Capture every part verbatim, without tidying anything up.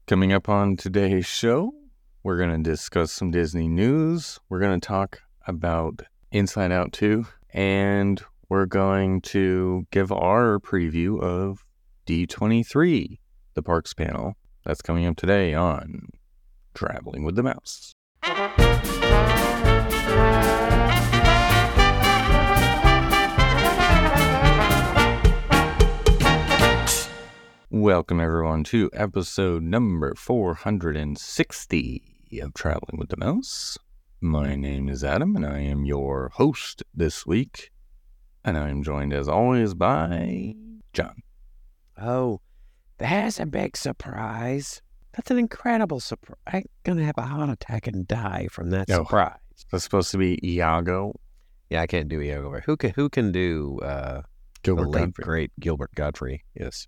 Coming up on today's show, we're going to discuss some Disney news. We're going to talk about Inside Out two, and we're going to give our preview of D twenty-three, the Parks panel. That's coming up today on Traveling with the Mouse. Welcome, everyone, to episode number four hundred sixty of Traveling with the Mouse. My name is Adam, and I am your host this week. And I am joined, as always, by John. Oh, there's a big surprise. That's an incredible surprise. I'm going to have a heart attack and die from that Oh. surprise. That's supposed to be Iago Yeah, I can't do Iago. Who can, who can do uh, Gilbert the late, Godfrey. great Gilbert Godfrey? Yes.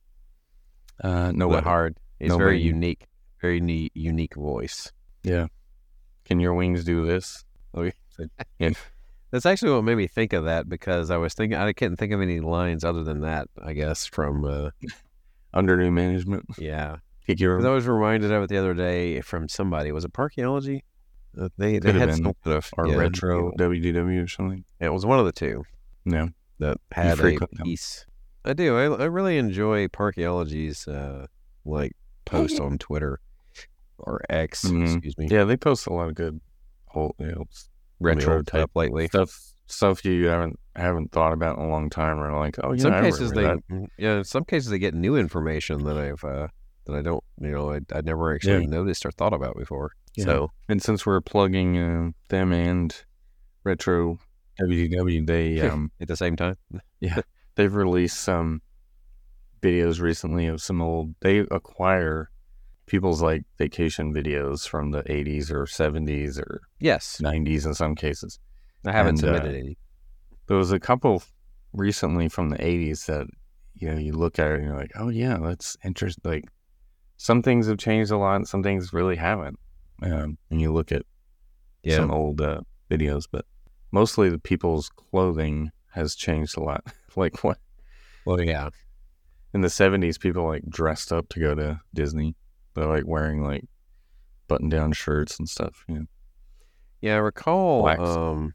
Uh, no The way. hard. It's No very way. unique. Very ne- unique voice. Yeah. Can your wings do this? Okay. Yeah. That's actually what made me think of that, because I was thinking, I couldn't think of any lines other than that, I guess, from, uh, Under new management. yeah. Kick your 'Cause I was reminded of it the other day from somebody. Was it Parkeology? Uh, they they Could have had been. some kind of or yeah, retro you W D W or something. know, It was one of the two No. that had a frequent them? piece. I do. I, I really enjoy Parkeology's uh, like post on Twitter or X. Mhm. Excuse me. Yeah, they post a lot of good old, you know, retro Old type stuff lately. stuff. Stuff you haven't haven't thought about in a long time, or like, oh In yeah, some I cases they, remember that. mm, yeah. In some cases they get new information that I've uh, that I don't, you know, I I never actually Yeah. noticed or thought about before. Yeah. So And since we're plugging uh, them and retro W D W, they um at the same time, they've released some videos recently of some old. They acquire people's like vacation videos from the eighties or seventies or yes, nineties in some cases. I haven't And, uh, submitted any. There was a couple recently from the eighties that, you know, you look at it and you're like, oh yeah, that's interesting. Like, some things have changed a lot and some things really haven't. Um, and you look at Yeah. some old uh, videos, but mostly the people's clothing has changed a lot. Like, what Well, yeah. in the seventies, people like dressed up to go to Disney. They're like wearing like button down shirts and stuff. You know? Yeah, I recall. Blacks. Um,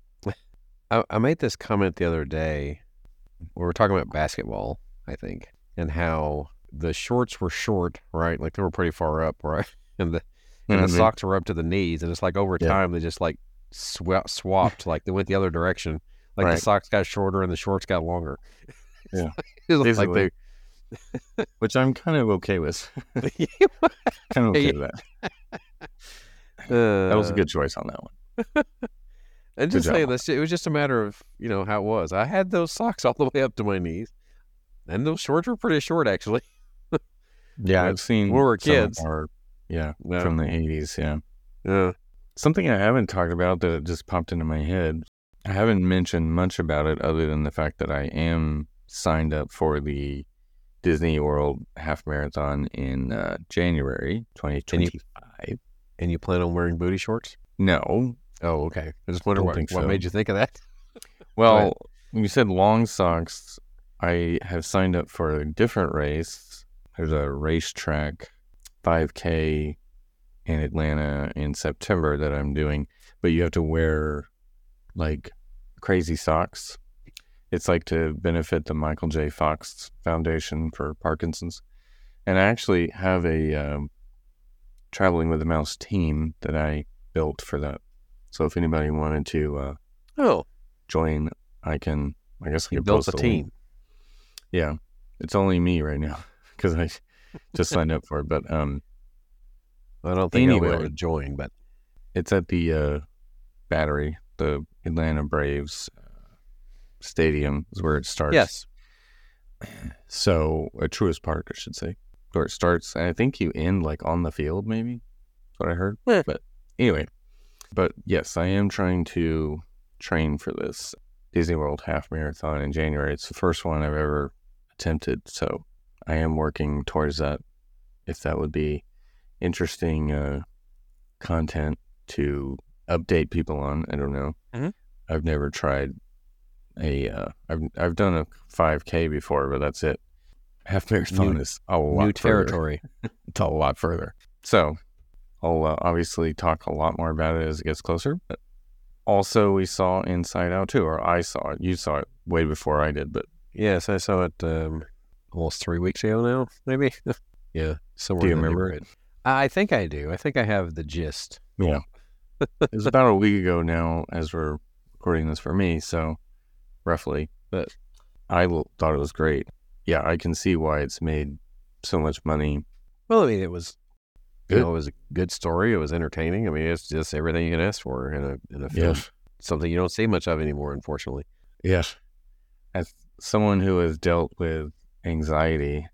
I, I made this comment the other day. We were talking about basketball, I think, and how the shorts were short, right? Like they were pretty far up, right? And the and the Mhm. socks were up to the knees, and it's like over Yeah. time they just like swa- swapped, like they went the other direction. Like the Right. socks got shorter and the shorts got longer. Yeah. It was Basically, like which I'm kind of okay with. they- kind of okay Yeah. with that. Uh, That was a good choice on that one. And just job saying on this, it was just a matter of, you know, how it was. I had those socks all the way up to my knees, and those shorts were pretty short, actually. Yeah, But I've seen when we were some of kids. our- yeah, Yeah. from the eighties. Yeah. Yeah. Something I haven't talked about that just popped into my head. I haven't mentioned much about it other than the fact that I am signed up for the Disney World Half Marathon in uh, January twenty twenty-five. And you plan on wearing booty shorts? No. Oh, okay. I just wonder Don't what, think what so. made you think of that. Well, when you said long socks, I have signed up for a different race. There's a racetrack five K in Atlanta in September that I'm doing, but you have to wear like crazy socks. It's like to benefit the Michael J. Fox Foundation for Parkinson's. And I actually have a um, Traveling with the Mouse team that I built for that. So if anybody wanted to uh, Oh, join, I can, I guess I you could built post a the link. team. Yeah. It's only me right now because I just signed up for it. But um, I don't think I'll be Anyway. able to join, but it's at the uh, Battery, the Atlanta Braves uh, stadium is where it starts. yes. So, a Truist Park, I should say, where it starts. And I think you end like on the field, maybe. That's what I heard. Eh. But anyway, but yes, I am trying to train for this Disney World Half Marathon in January. It's the first one I've ever attempted. So, I am working towards that. If that would be interesting uh, content to update people on, I don't know. Mhm. I've never tried a. Uh, I've I've done a five K before, but that's it. half marathon New- is a lot New further. territory. It's a lot further. So I'll uh, obviously talk a lot more about it as it gets closer. But also, we saw Inside Out too, or I saw it. You saw it way before I did, but Yes, I saw it um, almost three weeks ago now, maybe. Yeah, somewhere. do you in that remember neighborhood. I think I do. I think I have the gist. Yeah. It was about a week ago now as we're recording this for me, so roughly. But I l- thought it was great. Yeah, I can see why it's made so much money. Well, I mean, it was, you Good. know, it was a good story. It was entertaining. I mean, it's just everything you can ask for in a in a film. Yes. Something you don't see much of anymore, unfortunately. Yes. As someone who has dealt with anxiety,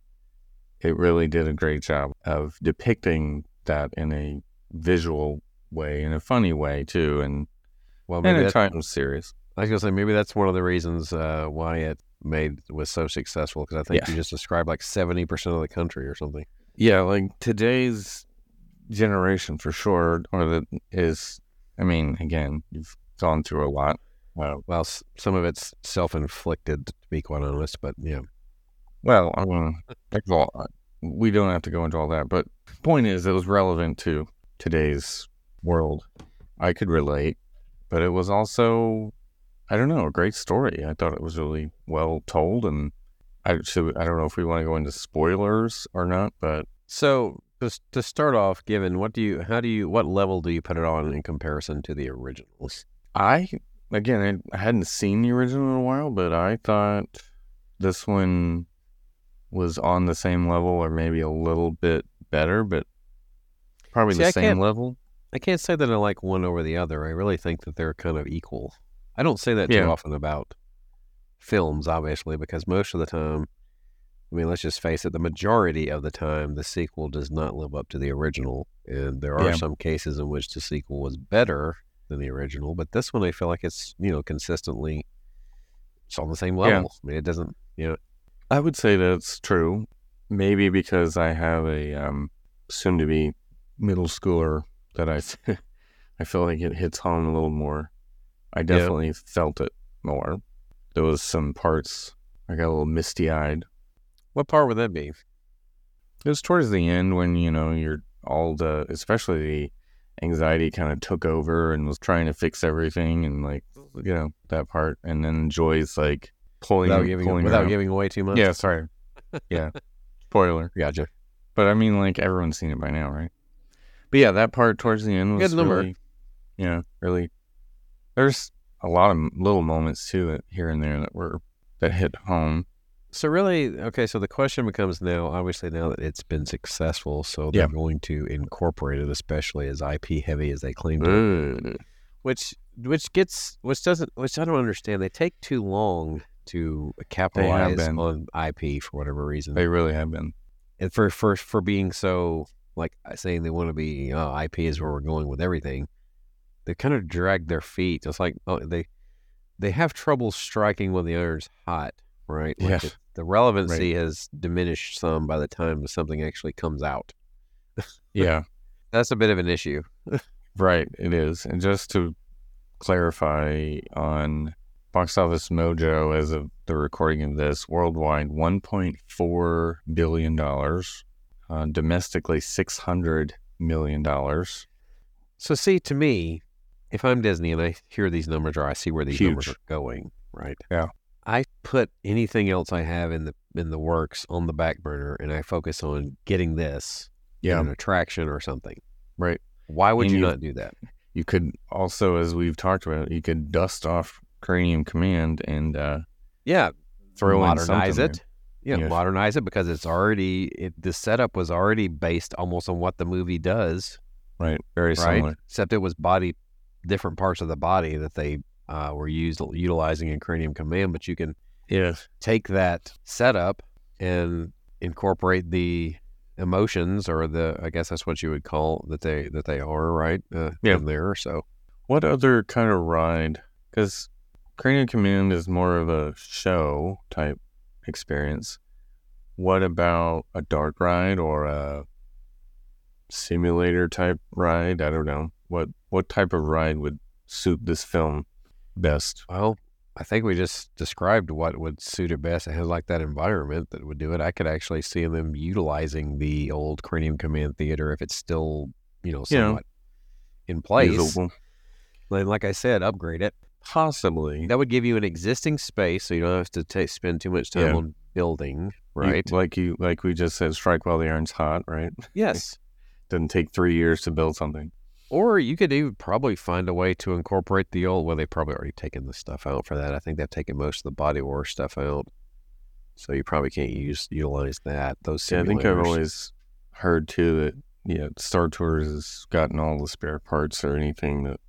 it really did a great job of depicting that in a visual way, in a funny way too, and, Well, and maybe at that, times serious. I was gonna say maybe that's one of the reasons uh, why it made was so successful, because I think Yeah. you just described like seventy percent of the country or something. Yeah, like today's generation for sure, or that is, I mean, again, you've gone through a lot. Well, Well, s- some of it's self-inflicted, to be quite honest, but yeah. well, I mean, there's a lot. We don't have to go into all that, but point is, it was relevant to today's world. I could relate, but it was also, I don't know, a great story. I thought it was really well told, and I should, I don't know if we want to go into spoilers or not, but So just to start off, given what do you, how do you, what level do you put it on in comparison to the originals? I, again, I, I hadn't seen the original in a while, but I thought this one was on the same level or maybe a little bit better, but probably See, the I same can't- level. I can't say that I like one over the other. I really think that they're kind of equal. I don't say that too Yeah. often about films, obviously, because most of the time, I mean, let's just face it, the majority of the time, the sequel does not live up to the original. And there are Yeah. some cases in which the sequel was better than the original, but this one I feel like it's, you know, consistently, it's on the same Yeah. level. I mean, it doesn't, you know, I would say that's true. Maybe because I have a um, soon-to-be middle schooler that I, I feel like it hits home a little more. I definitely felt it more. There was some parts I got a little misty-eyed. what part would that be? It was towards the end when, you know, you're all the, especially the anxiety kind of took over and was trying to fix everything and like, you know, that part. And then Joy's like pulling, Without giving, pulling without her out. giving away too much? Yeah, sorry. Yeah. Spoiler. Gotcha. But I mean, like, everyone's seen it by now, right? But yeah, that part towards the end was Good number. really, yeah, really. There's a lot of little moments too that here and there that were, that hit home. So really, okay, so the question becomes now, obviously now that it's been successful, so they're Yeah. going to incorporate it, especially as I P heavy as they claim to, Ugh. which which gets, which doesn't, which I don't understand. They take too long to capitalize been. on I P for whatever reason. They really have been. And for, for, for being so, like saying they want to be, oh, I P is where we're going with everything, they kind of drag their feet. It's like, oh, they, they have trouble striking when the iron's hot, right? Like Yeah. the, the relevancy has diminished some by the time something actually comes out. Yeah, That's a bit of an issue. right. It is. And just to clarify on Box Office Mojo, as of the recording of this, worldwide one point four billion dollars, uh, domestically six hundred million dollars. So see, to me, if I'm Disney and I hear these numbers or I see where these numbers Huge. are going, right? Yeah. I put anything else I have in the in the works on the back burner and I focus on getting this in Yeah, an attraction or something. right. Why would And you you- not do that? You could also, as we've talked about, you could dust off Cranium Command and uh, Yeah, throw in modernize something it. Yeah, Yeah. modernize it because it's already it, the setup was already based almost on what the movie does, there. Right. Very right? similar. Except it was body different parts of the body that they uh, were used utilizing in Cranium Command. But you can Yeah. take that setup and incorporate the emotions, or the I guess that's what you would call that they that they are, right? Uh, Yeah. in there. So What other kind of ride? Because Cranium Command is more of a show type experience. What about a dark ride or a simulator type ride? I don't know. What what type of ride would suit this film best? well, I think we just described what would suit it best. It has like that environment that would do it. I could actually see them utilizing the old Cranium Command Theater if it's still, you know, You know, somewhat in place. usable. Then, like I said, upgrade it. Possibly. That would give you an existing space, so you don't have to ta spend too much time Yeah. on building, You- right? like you, like we just said, strike while the iron's hot, right? Yes. Doesn't take three years to build something. Or you could even probably find a way to incorporate the old. Well, they've probably already taken the stuff out for that. I think they've taken most of the Body War stuff out, so you probably can't use utilize that. Those Yeah, I think I've simulators. always heard too that yeah, Star Tours has gotten all the spare parts or anything that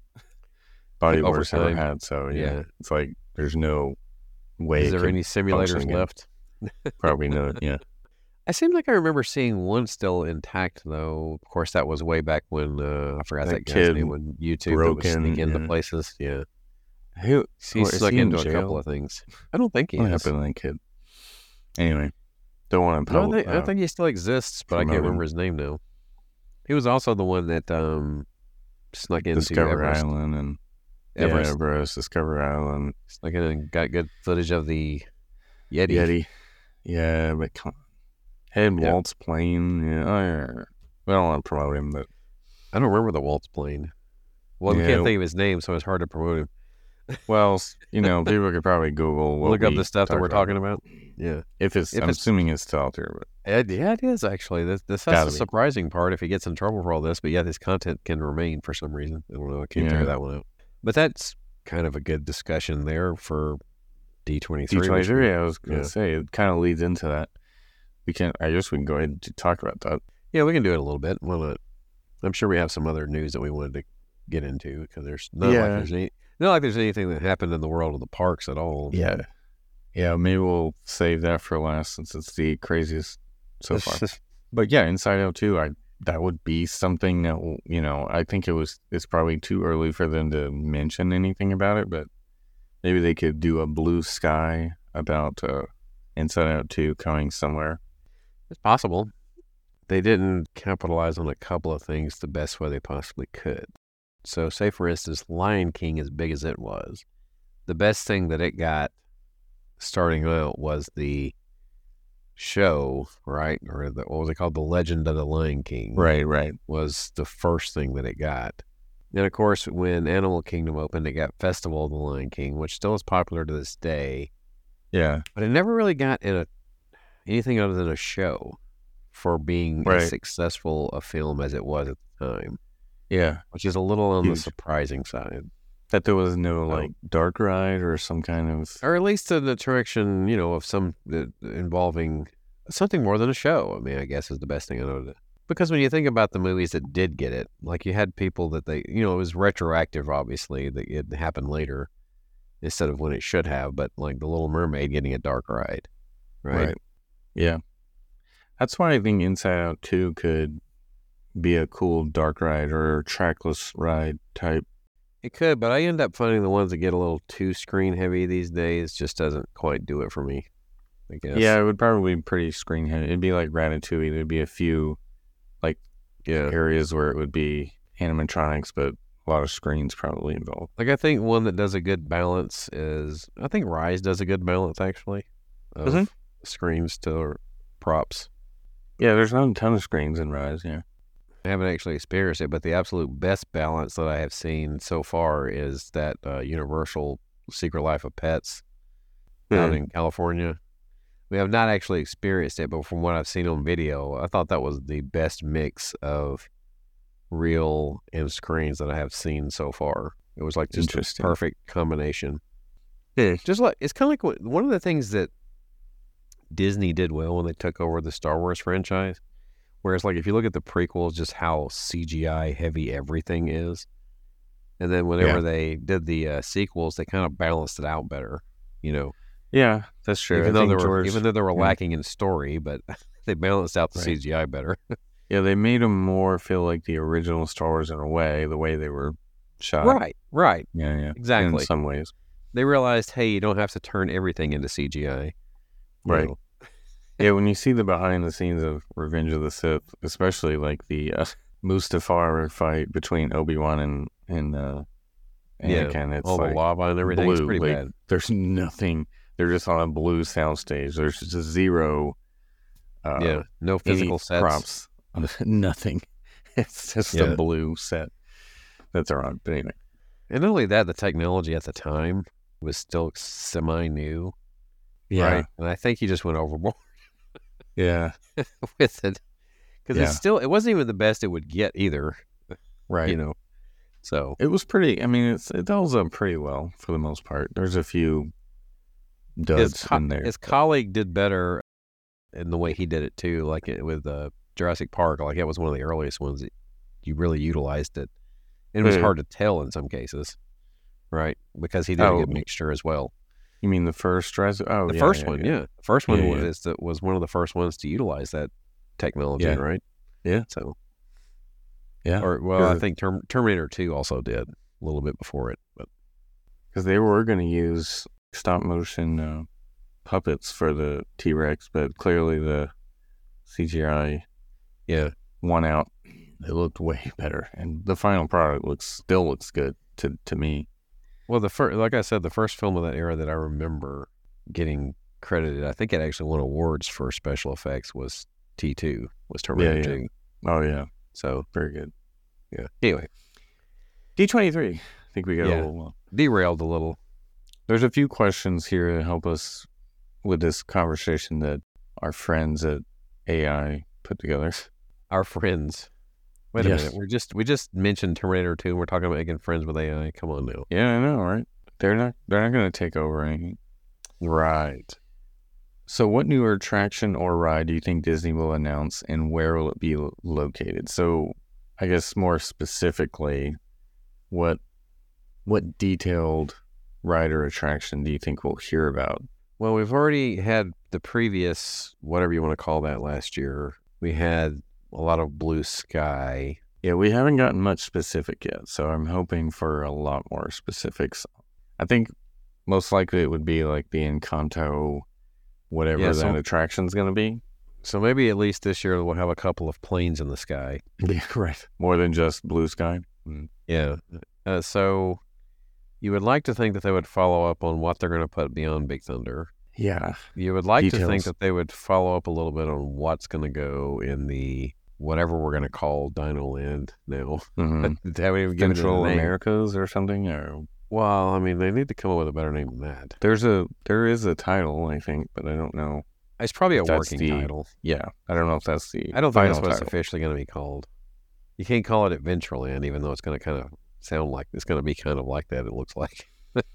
Body Over Wars ever time. had. So yeah, Yeah. it's like there's no way. Is it there could any simulators function again. left? Probably not. Yeah, I seem like I remember seeing one still intact, though. Of course, that was way back when uh, I forgot That that, guy's kid name when YouTube broke would sneak in, into yeah. places. Yeah, who he Or is snuck he in into a jail? couple of things. I don't think he what is. happened to that kid? Anyway, don't want to No, I public. think, I think he still exists, but I can't promote him. remember his name now. He was also the one that um, snuck into Discover Everest. Island and Everest. yeah, Everest, Discover Island, Snuck in and got good footage of the Yeti. Yeti. Yeah, but come on. Had Yeah. Walt's plane. Yeah, oh, yeah. We don't want to promote him, but I don't remember the Waltz plane. Well, we Yeah. can't think of his name, so it's hard to promote him. well, you know, people could probably Google what Look up we the stuff that talked we're talking about. Yeah. If it's, If I'm it's- assuming it's still out there, but It, yeah, it is actually. This, this Gotta that's the be. surprising part if he gets in trouble for all this, but yeah, his content can remain for some reason. I don't know. I can't Yeah. figure that one out. But that's kind of a good discussion there for D twenty-three. D which twenty-three, we- I was going to yeah. say, it kind of leads into that. We can, I guess we can go ahead and talk about that. Yeah, we can do it a little bit. Why not? I'm sure we have some other news that we wanted to get into because there's not like Yeah. there's any, not like there's anything that happened in the world of the parks at all. Yeah. Yeah, maybe we'll save that for last since it's the craziest so far. But yeah, Inside Out two, I that would be something that will- you know. I think it was. It's probably too early for them to mention anything about it, but maybe they could do a blue sky about uh, Inside Out two coming somewhere. It's possible. They didn't capitalize on a couple of things the best way they possibly could. So, say for instance, Lion King, as big as it was, the best thing that it got starting out was the show, right? Or the, what was it called? The Legend of the Lion King. Right, right. Was the first thing that it got. And of course, when Animal Kingdom opened, it got Festival of the Lion King, which still is popular to this day. Yeah, But it never really got in a anything other than a show for being Right. as successful a film as it was at the time, yeah. which is a little on the Huge. surprising side. That there was no like dark ride or some kind of. Or at least an attraction, you know, of some uh, involving something more than a show. I mean, I guess is the best thing I know. To, because when you think about the movies that did get it, like you had people that they, you know, it was retroactive, obviously, that it happened later instead of when it should have, but like The Little Mermaid getting a dark ride, right? Right. Yeah. That's why I think Inside Out two could be a cool dark ride or trackless ride type. It could, but I end up finding the ones that get a little too screen heavy these days just doesn't quite do it for me, I guess. Yeah, it would probably be pretty screen heavy. It'd be like Ratatouille. There'd be a few Yeah. areas where it would be animatronics, but a lot of screens probably involved. Like, I think one that does a good balance is, I think Rise does a good balance, actually, of Mhm. screens to props. Yeah, there's not a ton of screens in Rise, yeah. I haven't actually experienced it, but the absolute best balance that I have seen so far is that uh, Universal Secret Life of Pets out Hmm. in California. We have not actually experienced it, but from what I've seen on video, I thought that was the best mix of real and screens that I have seen so far. It was like just a Interesting. perfect combination. Yeah. Just like it's kind of like what, one of the things that Disney did well when they took over the Star Wars franchise. Whereas, like, if you look at the prequels, just how C G I heavy everything is, and then whenever Yeah. they did the uh, sequels, they kind of balanced it out better. You know, Yeah, that's true. even I though think they were George- even though they were yeah. lacking in story, but they balanced out the Right. C G I better. Yeah, they made them more feel like the original Star Wars in a way, the way they were shot. right, right, Yeah, yeah. exactly. In some ways. They realized, hey, you don't have to turn everything into C G I. you Right. know. Yeah, when you see the behind the scenes of Revenge of the Sith, especially like the uh, Mustafar fight between Obi-Wan and and uh, And Yeah, again, it's all like the lava and everything. blue. It's pretty like, bad. There's nothing. They're just on a blue soundstage. There's just zero. Uh, Yeah, no any physical sets. props. Nothing. It's just Yeah. a blue set that's around. But anyway. And not only that, the technology at the time was still semi-new, Yeah. right? And I think he just went overboard Yeah. with it. Because Yeah. it's still, it wasn't even the best it would get either, Right. you know? So It was pretty, I mean, it's, it holds up pretty well for the most part. There's a few his, duds co- in there. his colleague did better in the way he did it too, like it, with uh, Jurassic Park. Like it was one of the earliest ones that you really utilized it. And it was Mhm. hard to tell in some cases, right? Because he did Oh. a good mixture as well. You mean the first Jurassic? Oh, The yeah, first yeah, one, yeah. yeah. The first one Yeah, was yeah. is the, was one of the first ones to utilize that technology, Yeah. right? Yeah. So, Yeah. or well, I 'Cause- think Term, Terminator two also did a little bit before it, but Because they were going to use stop motion uh, puppets for the T Rex, but clearly the C G I yeah, won out. It looked way better, and the final product looks still looks good to to me. well, the first, like I said, the first film of that era that I remember getting credited, I think it actually won awards for special effects, was T two, was Terminator yeah. two. Oh yeah, So very good. yeah. Anyway, D twenty-three. I think we got Yeah. a little. Uh, derailed a little. there's a few questions here to help us with this conversation that our friends at A I put together. Our friends. Wait a Yes. minute. We're just we just mentioned Terminator two and we're talking about making friends with A I. Come on now. Yeah, I know, right? They're not they're not going to take over anything. Right. So what new attraction or ride do you think Disney will announce, and where will it be lo- located? So I guess more specifically, what what detailed ride or attraction do you think we'll hear about? Well, we've already had the previous, whatever you want to call that, last year. We had a lot of blue sky. Yeah, we haven't gotten much specific yet, so I'm hoping for a lot more specifics. I think most likely it would be like the Encanto, whatever Yeah, that so- attraction's going to be. So maybe at least this year we'll have a couple of planes in the sky. Yeah, right. More than just blue sky. Mm. Yeah. Uh, so you would like to think that they would follow up on what they're going to put beyond Big Thunder. Yeah. You would like to think Details. that they would follow up a little bit on what's going to go in the whatever we're going to call Dino Land now. hmm They haven't even given it a Central name. Americas or something, or Well, I mean, they need to come up with a better name than that. there's a there is a title, I think, but I don't know. It's probably a If that's working the- title. Yeah, I don't know if that's the I don't think final that's what it's title. officially going to be called. You can't call it Adventureland, even though it's going to kind of sound like it's going to be kind of like that. It looks like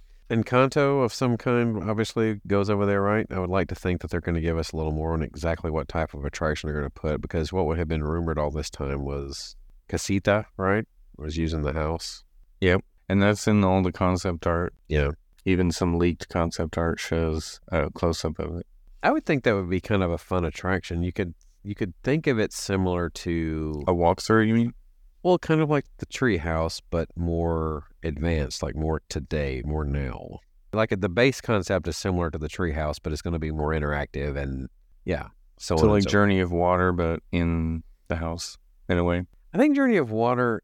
Encanto of some kind obviously goes over there, right? I would like to think that they're going to give us a little more on exactly what type of attraction they're going to put, because what would have been rumored all this time was Casita, right? Was using the house. And that's in all the concept art. Yeah. Even some leaked concept art shows a close up of it. I would think that would be kind of a fun attraction. You could you could think of it similar to A walkthrough, you mean? well, kind of like the tree house, but more advanced, like more today, more now. Like the base concept is similar to the tree house, but it's going to be more interactive and yeah. So, So on and like so- Journey of Water, but in the house in a way. I think Journey of Water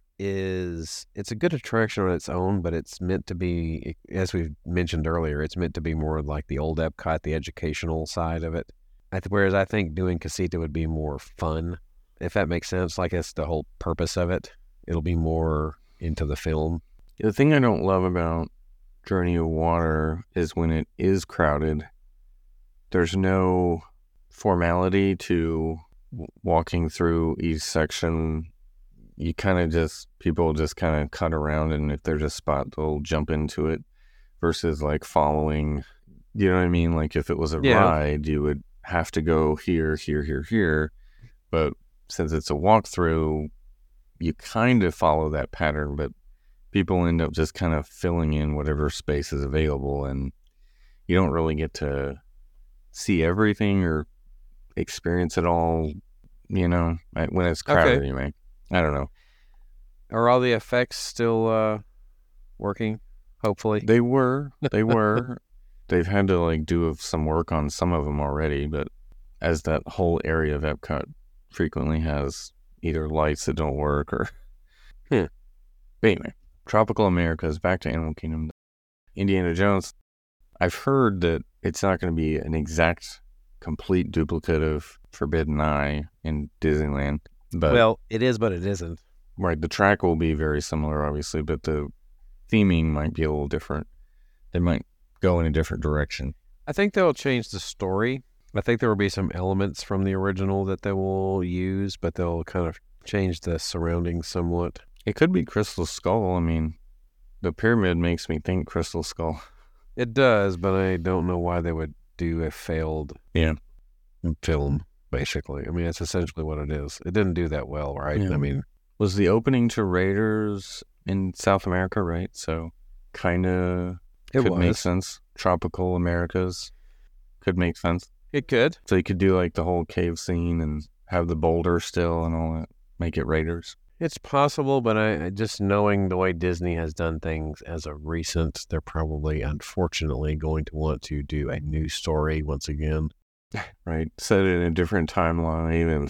is it's a good attraction on its own, but it's meant to be, as we mentioned earlier, it's meant to be more like the old Epcot, the educational side of it. I th- whereas I think doing Casita would be more fun, if that makes sense. Like that's the whole purpose of it. It'll be more into the film. The thing I don't love about Journey of Water is when it is crowded, there's no formality to w- walking through each section. You kind of just, people just kind of cut around, and if there's a spot, they'll jump into it versus like following, you know what I mean? Like if it was a Yeah. ride, you would have to go here, here, here, here. But since it's a walkthrough, you kind of follow that pattern, but people end up just kind of filling in whatever space is available, and you don't really get to see everything or experience it all, you know, I- when it's crowded Okay. anyway. I don't know. Are all the effects still uh, working? Hopefully. They were, they were. They've had to like do some work on some of them already, but as that whole area of Epcot frequently has either lights that don't work or. Hmm. But anyway, Tropical Americas, back to Animal Kingdom. Indiana Jones, I've heard that it's not going to be an exact, complete duplicate of Forbidden Eye in Disneyland. But well, it is, but it isn't. Right, the track will be very similar, obviously, but the theming might be a little different. They might go in a different direction. I think they'll change the story. I think there will be some elements from the original that they will use, but they'll kind of change the surroundings somewhat. It could be Crystal Skull. I mean, the pyramid makes me think Crystal Skull. It does, but I don't know why they would do a failed yeah. film, basically. I mean, that's essentially what it is. It didn't do that well, right? Yeah. I mean, was the opening to Raiders in South America, right? So kind of could was. make sense. Tropical Americas could make sense. It could. So you could do like the whole cave scene and have the boulder still and all that. Make it Raiders. It's possible, but I, I just knowing the way Disney has done things as of recent, they're probably, unfortunately, going to want to do a new story once again. Right. Set it in a different timeline, even.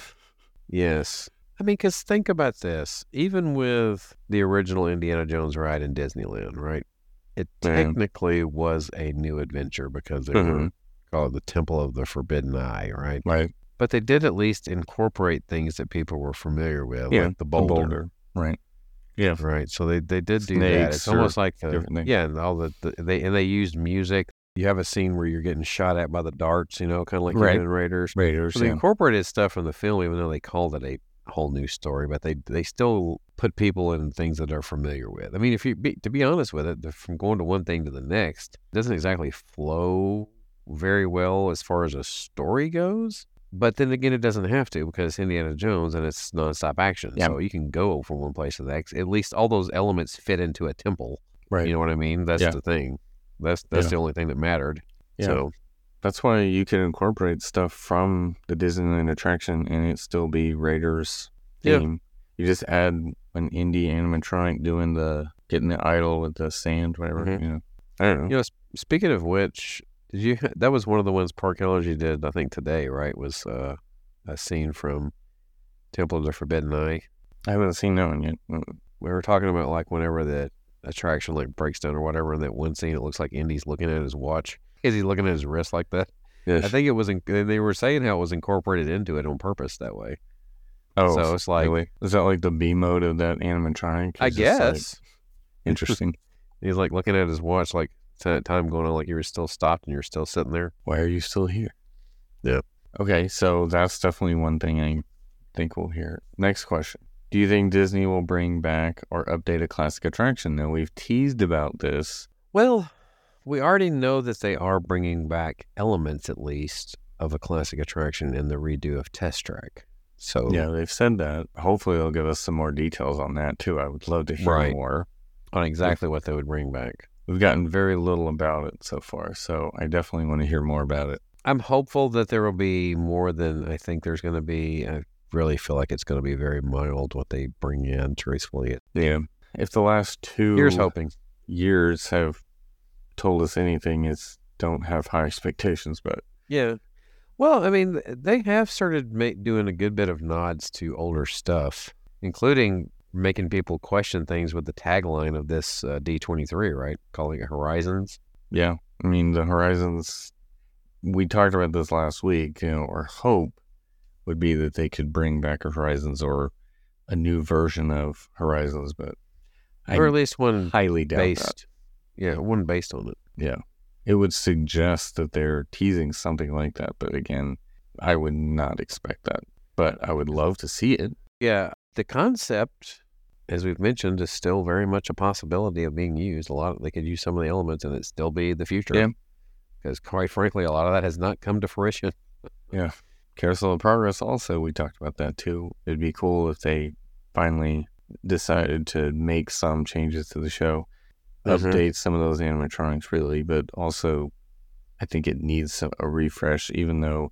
Yes. I mean, because think about this. Even with the original Indiana Jones ride in Disneyland, right? It Man. technically was a new adventure because they Mhm. were called the Temple of the Forbidden Eye, right? Right. But they did at least incorporate things that people were familiar with, Yeah. like the boulder. Right. Yeah. Right. So they, they did do that. Snakes It's almost or like the, different things. yeah, and all the, the they and they used music. You have a scene where you're getting shot at by the darts, you know, kind of like Right. in Raiders. Raiders. So they Yeah. incorporated stuff from the film, even though they called it a whole new story, but they they still put people in things that they're familiar with. I mean, if you be, to be honest with it, the- from going to one thing to the next, it doesn't exactly flow very well as far as a story goes. But then again, it doesn't have to because it's Indiana Jones and it's nonstop action. Yeah. So you can go from one place to the next. At least all those elements fit into a temple. Right. You know what I mean? That's Yeah. the thing. That's that's Yeah. the only thing that mattered. Yeah. So That's why you can incorporate stuff from the Disneyland attraction and it still be Raiders Yeah. theme. You just add an indie animatronic doing the getting the idol with the sand, whatever. Mhm. You know, I don't know. you know, sp- speaking of which, did you? That was one of the ones Parkology did. I think today, right? Was uh, a scene from Temple of the Forbidden Eye. I haven't seen that one yet. Uh, We were talking about like whenever the attraction like breaks down or whatever, and that one scene it looks like Indy's looking at his watch. Is he looking at his wrist like that? Yes. I think it was. In, they were saying how it was incorporated into it on purpose that way. oh, so it's like- really? Is that like the B mode of that animatronic? I It's just, like, guess interesting. he's like looking at his watch, like t- time going on, like you were still stopped and you're still sitting there. Why are you still here? Yeah. Okay, so that's definitely one thing I think we'll hear. Next question. Do you think Disney will bring back or update a classic attraction? Now, we've teased about this. Well, we already know that they are bringing back elements, at least, of a classic attraction in the redo of Test Track. So Yeah, they've said that. Hopefully, they'll give us some more details on that, too. I would love to hear Right. more. on exactly what they would bring back. We've gotten very little about it so far, so I definitely want to hear more about it. I'm hopeful that there will be more than I think there's going to be. I really feel like it's going to be very mild what they bring in, truthfully. Yeah. If the last two Here's hoping. years have told us anything, it's don't have high expectations, but Yeah. Well, I mean, they have started ma- doing a good bit of nods to older stuff, including making people question things with the tagline of this uh, D twenty-three, right? Calling it Horizons. yeah, I mean, the Horizons, we talked about this last week, you know, our hope would be that they could bring back a Horizons or a new version of Horizons, but I or at least one highly doubt that. based. Yeah, one based on it. Yeah. It would suggest that they're teasing something like that, but again, I would not expect that. But I would love to see it. Yeah, the concept, as we've mentioned, is still very much a possibility of being used. A lot of, they could use some of the elements and it still be the future. Yeah. Because quite frankly, a lot of that has not come to fruition. Carousel of Progress also, we talked about that too. It'd be cool if they finally decided to make some changes to the show, Mhm. update some of those animatronics really, but also I think it needs some, a refresh, even though,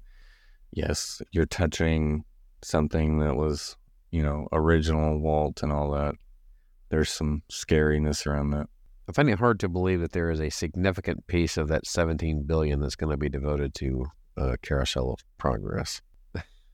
yes, you're touching something that was, you know, original Walt and all that. There's some scariness around that. I find it hard to believe that there is a significant piece of that seventeen billion dollars that's going to be devoted to uh, Carousel of Progress.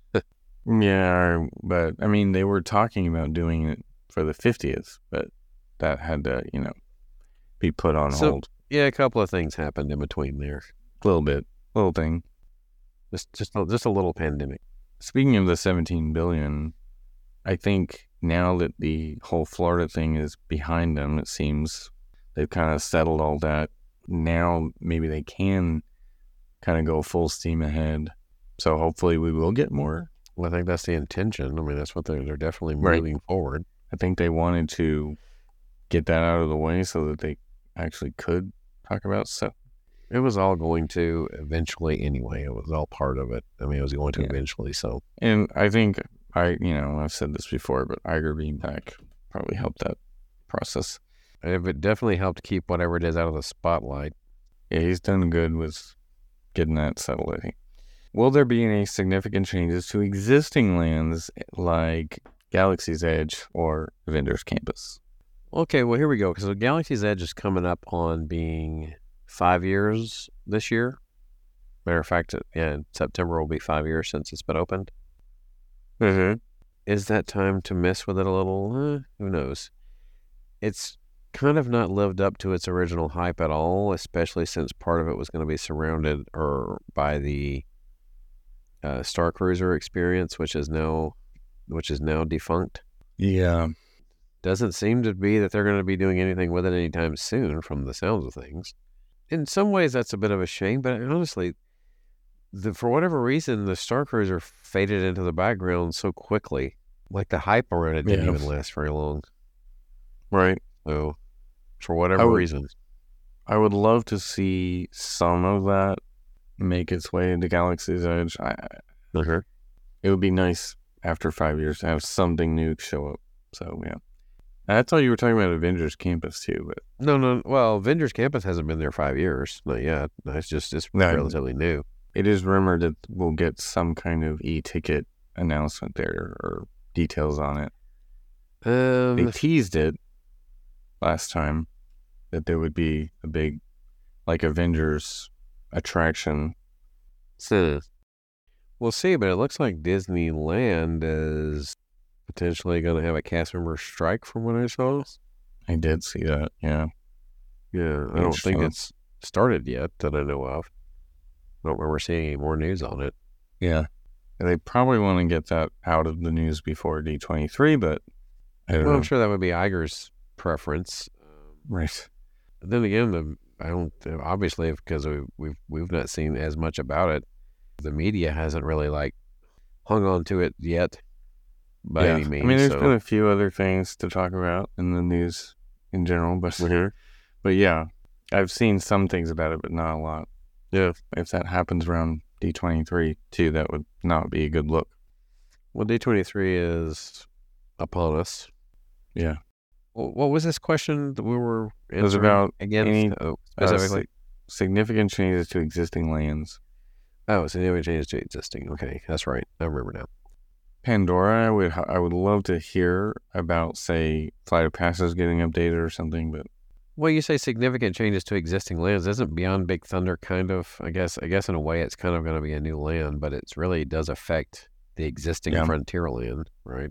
Yeah, but I mean, they were talking about doing it for the fiftieth, but that had to, you know, be put on So, hold yeah, a couple of things happened in between there. a little bit, little thing. Just just a, just a little pandemic. Speaking of the seventeen billion, I think now that the whole Florida thing is behind them, it seems they've kind of settled all that. Now maybe they can kind of go full steam ahead. So hopefully we will get more. Well, I think that's the intention. I mean, that's what they're they're definitely Right. moving forward. I think they wanted to get that out of the way so that they actually could talk about stuff. It was all going to eventually anyway. It was all part of it. I mean, it was going to Yeah. eventually. So And I think I, you know, I've said this before, but Iger being back probably helped that process. it definitely helped keep whatever it is out of the spotlight. Yeah, he's done good with getting that settled, I think. Will there be any significant changes to existing lands like Galaxy's Edge or Avengers Campus? Okay, well, here we go. Because the Galaxy's Edge is coming up on being five years this year. Matter of fact, yeah, September will be five years since it's been opened. Mm-hmm. Is that time to mess with it a little? Eh, who knows? It's kind of not lived up to its original hype at all, especially since part of it was going to be surrounded or by the uh, Star Cruiser experience, which is now which is now defunct. Yeah. Doesn't seem to be that they're going to be doing anything with it anytime soon, from the sounds of things. In some ways, that's a bit of a shame, but honestly, the, for whatever reason, the Star Cruiser faded into the background so quickly. Like the hype around it didn't Yeah. even last very long. Right. So, for whatever I would- reason, I would love to see some of that make its way into Galaxy's Edge. I, uh-huh. it would be nice after five years to have something new show up. So, yeah. I thought you were talking about Avengers Campus too, but no, no. Well, Avengers Campus hasn't been there five years, not yet. No, it's just it's No. relatively new. it is rumored that we'll get some kind of e-ticket announcement there or details on it. Um, They teased it last time that there would be a big, like, Avengers attraction. so we'll see, but it looks like Disneyland is potentially going to have a cast member strike, from what I saw. I did see that, yeah. Yeah, I don't think Interesting. it's started yet that I know of. I don't remember seeing any more news on it. Yeah. And they probably want to get that out of the news before D twenty-three, but I don't Well, know. I'm sure that would be Iger's preference. Um, Right. then again, the, I don't obviously because we, we've we've not seen as much about it. The media hasn't really like hung on to it yet by yeah. any means. I mean, there's so. been a few other things to talk about in the news in general, but Mhm. but yeah, I've seen some things about it, but not a lot. Yeah. If that happens around D twenty-three too, that would not be a good look. Well, D twenty-three is upon us. Yeah. Well, what was this question that we were It was answering about again? any oh, uh, specifically. si- significant changes to existing lands. oh, so the changes to existing. Okay, that's right. I remember now. Pandora, I would I would love to hear about, say, Flight of Passage getting updated or something, but Well, you say significant changes to existing lands. Isn't Beyond Big Thunder kind of? I guess. I guess in a way, it's kind of going to be a new land, but it really does affect the existing Yeah. frontier land, right?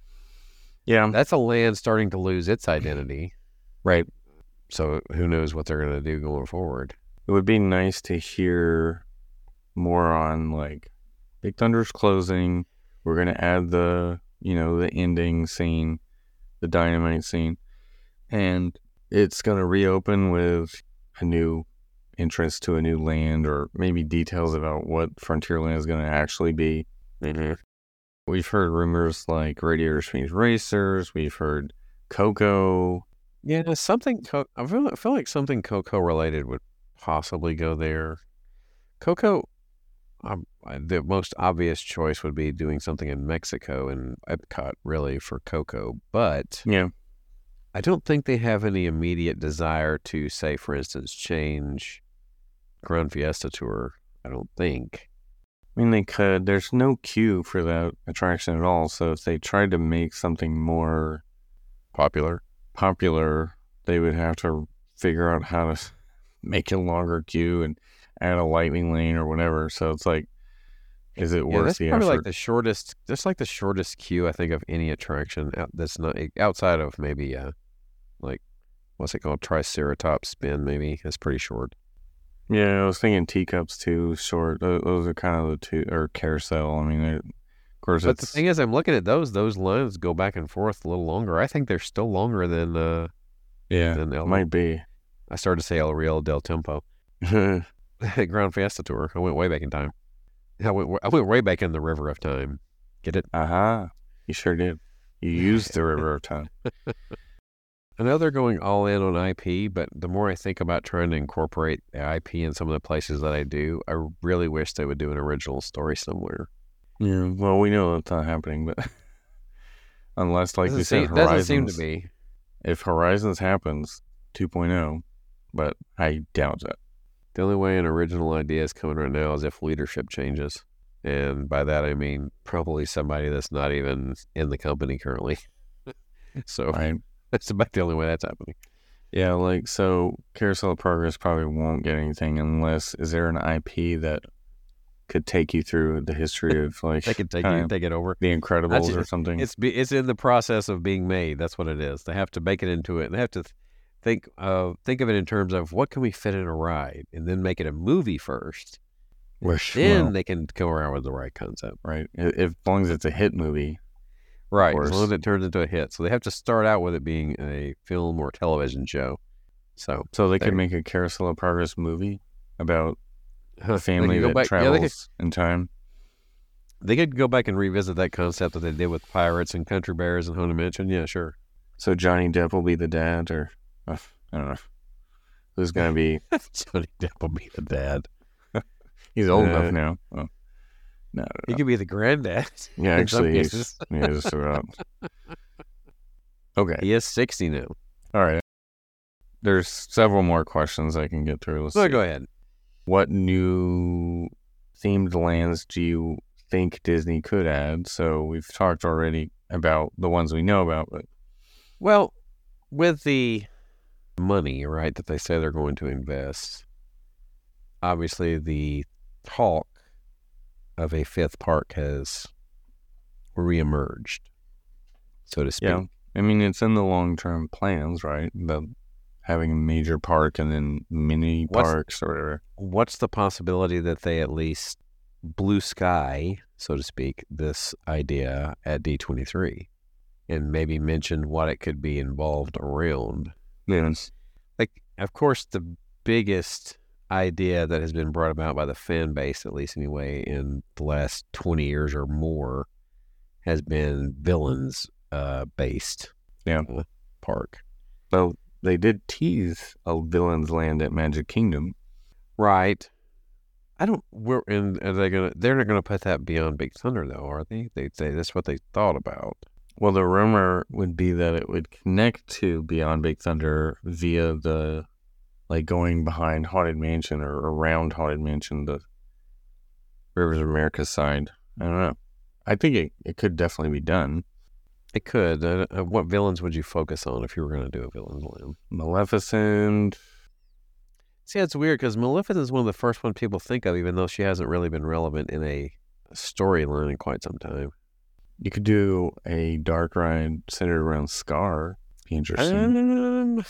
yeah, That's a land starting to lose its identity. right. So who knows what they're going to do going forward? It would be nice to hear more on, like, Big Thunder's closing. We're gonna add the, you know, the ending scene, the dynamite scene, and it's gonna reopen with a new entrance to a new land, or maybe details about what Frontierland is gonna actually be. Mm-hmm. We've heard rumors like Radiator Springs Racers. We've heard Coco. Yeah, something. Co- I feel. I feel like something Coco related would possibly go there. Coco. Um, I- the most obvious choice would be doing something in Mexico and Epcot, really, for Coco. But Yeah, I don't think they have any immediate desire to, say, for instance, change Grand Fiesta Tour. I don't think. I mean, they could. There's no queue for that attraction at all. So if they tried to make something more Popular. popular, they would have to figure out how to make a longer queue and add a lightning lane or whatever. So it's like, is it Yeah, worth that's the probably effort? like the shortest. That's like the shortest queue I think of any attraction out, that's not outside of maybe uh, like, what's it called? Triceratops spin, maybe. It's pretty short. Yeah, I was thinking teacups too, short. Those, those are kind of the two, or carousel. I mean, of course, But it's, the thing is, I'm looking at those. Those lines go back and forth a little longer. I think they're still longer than uh, yeah, than El, might be. I started to say El Real del Tempo. Ground Fiesta Tour. I went way back in time. I went I went way back in the river of time. Get it? Aha, you sure did. You used the river of time. I know they're going all in on I P, but the more I think about trying to incorporate the I P in some of the places that I do, I really wish they would do an original story somewhere. Yeah, well, we know that's not happening, but unless, like doesn't we said, seem, Horizons. Doesn't seem to be. If Horizons happens, two point oh, but I doubt it. The only way an original idea is coming right now is if leadership changes. And by that, I mean probably somebody that's not even in the company currently. So Right. that's about the only way that's happening. Yeah, like, so Carousel of Progress probably won't get anything unless, is there an I P that could take you through the history of, like, They can take kind you, of take it over. The Incredibles That's or it. something? It's be, it's in the process of being made. That's what it is. They have to make it into it. They have to th- think uh think of it in terms of what can we fit in a ride, and then make it a movie first. Which, Then well, they can come around with the right concept. right. If, if, as long as it's a hit movie. Right, as course. long as it turns into a hit. So they have to start out with it being a film or television show. So So they could There. make a Carousel of Progress movie about huh, a family they could go that back, travels yeah, they, could, in time. they could go back and revisit that concept that they did with Pirates and Country Bears and Haunted Mansion. Yeah, sure. So Johnny Depp will be the dad, or uh, I don't know. Who's going to be... Johnny Depp will be the dad. He's old Uh, enough now. Oh, no, He could be the granddad. yeah, in some actually, he's, cases. yeah, just about. Okay, He is sixty now. all right. There's several more questions I can get through. Let's So see. go ahead. What new themed lands do you think Disney could add? So we've talked already about the ones we know about, but Well, with the money, right, that they say they're going to invest, obviously the talk of a fifth park has reemerged, so to speak. yeah, I mean, it's in the long-term plans, right? The having a major park and then mini What's- parks or whatever. What's the possibility that they at least blue sky, so to speak, this idea at D twenty-three and maybe mention what it could be involved around? Yes. Like, of course, the biggest idea that has been brought about by the fan base, at least anyway, in the last twenty years or more, has been villains uh, based Yeah. uh, park. Well, they did tease a villain's land at Magic Kingdom. Right. I don't. We're and are they gonna? They're not gonna put that beyond Big Thunder, though, are they? They say that's what they thought about. Well, the rumor would be that it would connect to Beyond Big Thunder via the, like, going behind Haunted Mansion or around Haunted Mansion, the Rivers of America side. I don't know. I think it, it could definitely be done. It could. Uh, uh, what villains would you focus on if you were going to do a villain's land? Maleficent. See, it's weird because Maleficent is one of the first ones people think of, even though she hasn't really been relevant in a storyline in quite some time. You could do a dark ride centered around Scar. Be interesting. Um,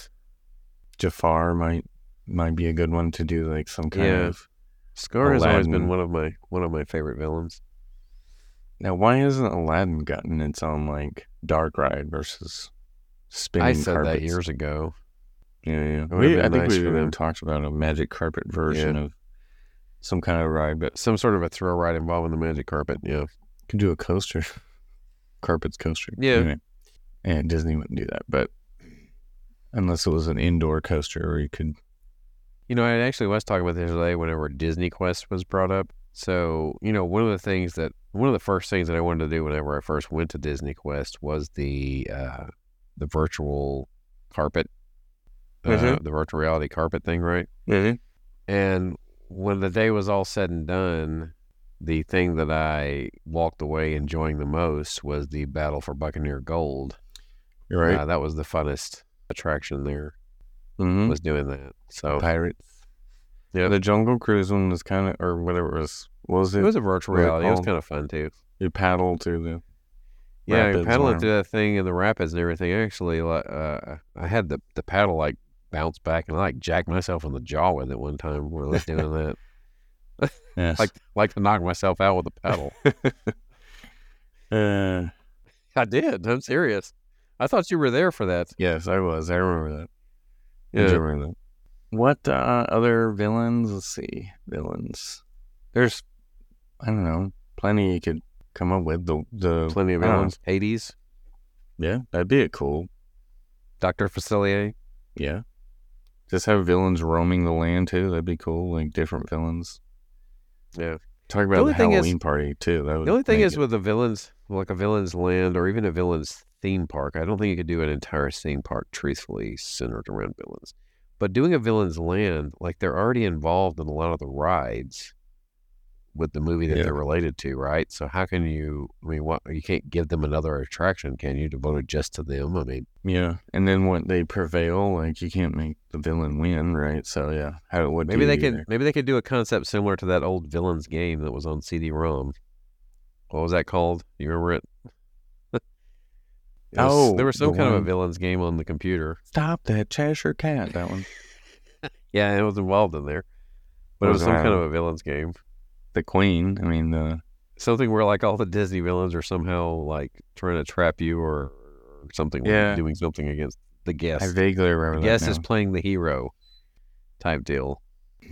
Jafar might might be a good one to do, like, some kind Yeah. of. Scar has always been Aladdin. one of my one of my favorite villains. Now, why hasn't Aladdin gotten its own, like, dark ride versus spinning I said carpets? that years ago. Yeah, yeah. It would've We, been I think nice we for even them. talked about a magic carpet version of some kind of ride, but Some sort of a thrill ride involving the magic carpet. Yeah. could do a coaster. Carpet's coaster. Yeah. Anyway. And Disney wouldn't do that, but unless it was an indoor coaster where you could. You know, I actually was talking about this today whenever Disney Quest was brought up. So, you know, one of the things that, one of the first things that I wanted to do whenever I first went to Disney Quest was the, uh, the virtual carpet, uh, Mhm. the virtual reality carpet thing, right? Really? And when the day was all said and done, the thing that I walked away enjoying the most was the Battle for Buccaneer Gold. You're right. Uh, that was the funnest attraction there, mm-hmm. was doing that. So Pirates. Yeah. The Jungle Cruise one was kind of, or whatever it was. What was it? it was a virtual What was it reality. It was called? kind of fun too. You paddle to the. Yeah, you're rapids. paddling Whatever. through that thing in the rapids and everything. Actually, like, uh, I had the the paddle like bounce back, and I like jacked myself in the jaw with it one time when I was doing that. Yes. Like, like to knock myself out with the paddle. uh, I did. I'm serious. I thought you were there for that. yes, I was. I remember that. I Yeah. do remember that. What uh, other villains? Let's see. Villains. There's, I don't know, plenty you could come up with. The the Plenty of I don't know. villains. Hades, Yeah, that'd be a cool. Doctor Facilier. Yeah. Just have villains roaming the land too. That'd be cool. Like different villains. Yeah. Talk about the, only thing is- Halloween party too. That would The only thing make is it- with the villains, like a villain's land or even a villain's theme park, I don't think you could do an entire theme park truthfully centered around villains. But doing a villain's land, like they're already involved in a lot of the rides with the movie that Yeah. they're related to, right? So how can you, I mean, what, you can't give them another attraction, can you, devoted just to them? I mean, yeah. And then when they prevail, like you can't make the villain win, right? So yeah, how what maybe do they you do could, there? maybe they could do a concept similar to that old villains game that was on C D-ROM. What was that called? You remember it? It was- Oh, there was some the kind of a one- villains game on the computer. Stop that Cheshire Cat. That one. Yeah, it was involved in there. But it What was was some that? kind of a villains game. The Queen. I mean the. Something where like all the Disney villains are somehow like trying to trap you or, or something, Yeah. doing something against the guest. I vaguely remember the that guest now. is playing the hero type deal.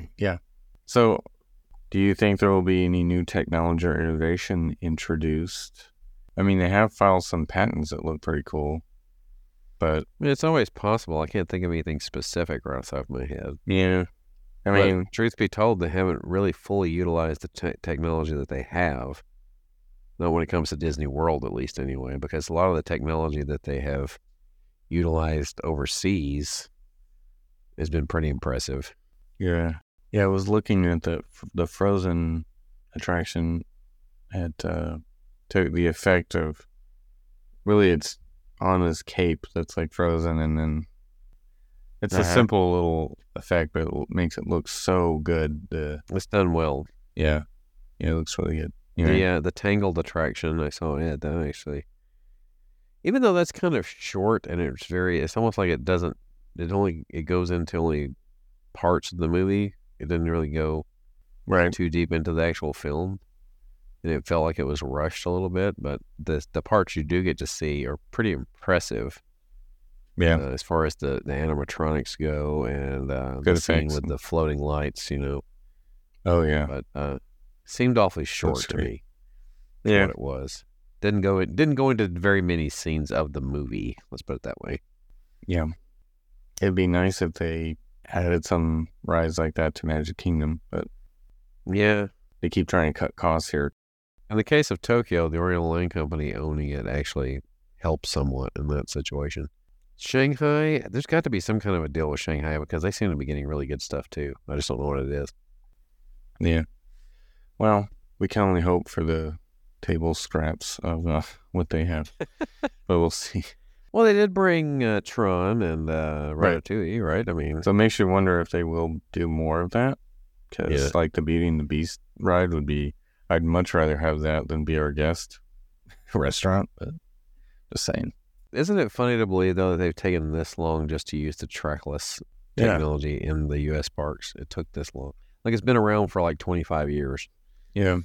So, do you think there will be any new technology or innovation introduced? I mean, they have filed some patents that look pretty cool, but I mean, it's always possible. I can't think of anything specific right off the top of my head. yeah, I But mean, truth be told, they haven't really fully utilized the te- technology that they have. Not when it comes to Disney World, at least anyway, because a lot of the technology that they have utilized overseas has been pretty impressive. yeah, yeah. I was looking at the the Frozen attraction at uh, took the effect of really it's on his cape that's like frozen, and then it's a Uh-huh. simple little effect, but it makes it look so good. The It's done well. yeah, yeah, it looks really good. You know, The uh, the Tangled attraction, I saw it that actually. Even though that's kind of short and it's very, it's almost like it doesn't, it only, it goes into only parts of the movie. It didn't really go right. too deep into the actual film. And it felt like it was rushed a little bit, but the the parts you do get to see are pretty impressive. Yeah, Uh, as far as the, the animatronics go and uh, Good the scene effects. with the floating lights, you know, oh yeah, but uh, seemed awfully short to great. me. For yeah. what it was. Didn't go it didn't go into very many scenes of the movie. Let's put it that way. Yeah. It'd be nice if they added some rides like that to Magic Kingdom, but Yeah. they keep trying to cut costs here. In the case of Tokyo, the Oriental Land Company owning it actually helped somewhat in that situation. Shanghai, there's got to be some kind of a deal with Shanghai because they seem to be getting really good stuff too. I just don't know what it is. Yeah. Well, we can only hope for the table scraps of uh, what they have, but we'll see. Well, they did bring uh, Tron and uh, Right. Ratatouille, right? I mean, So it makes you wonder if they will do more of that, because Yeah. like the Beauty and the Beast ride would be, I'd much rather have that than be our guest restaurant, but just saying. isn't it funny to believe though that they've taken this long just to use the trackless Yeah. technology in the U S parks? It took this long. Like it's been around for like twenty-five years. Yeah.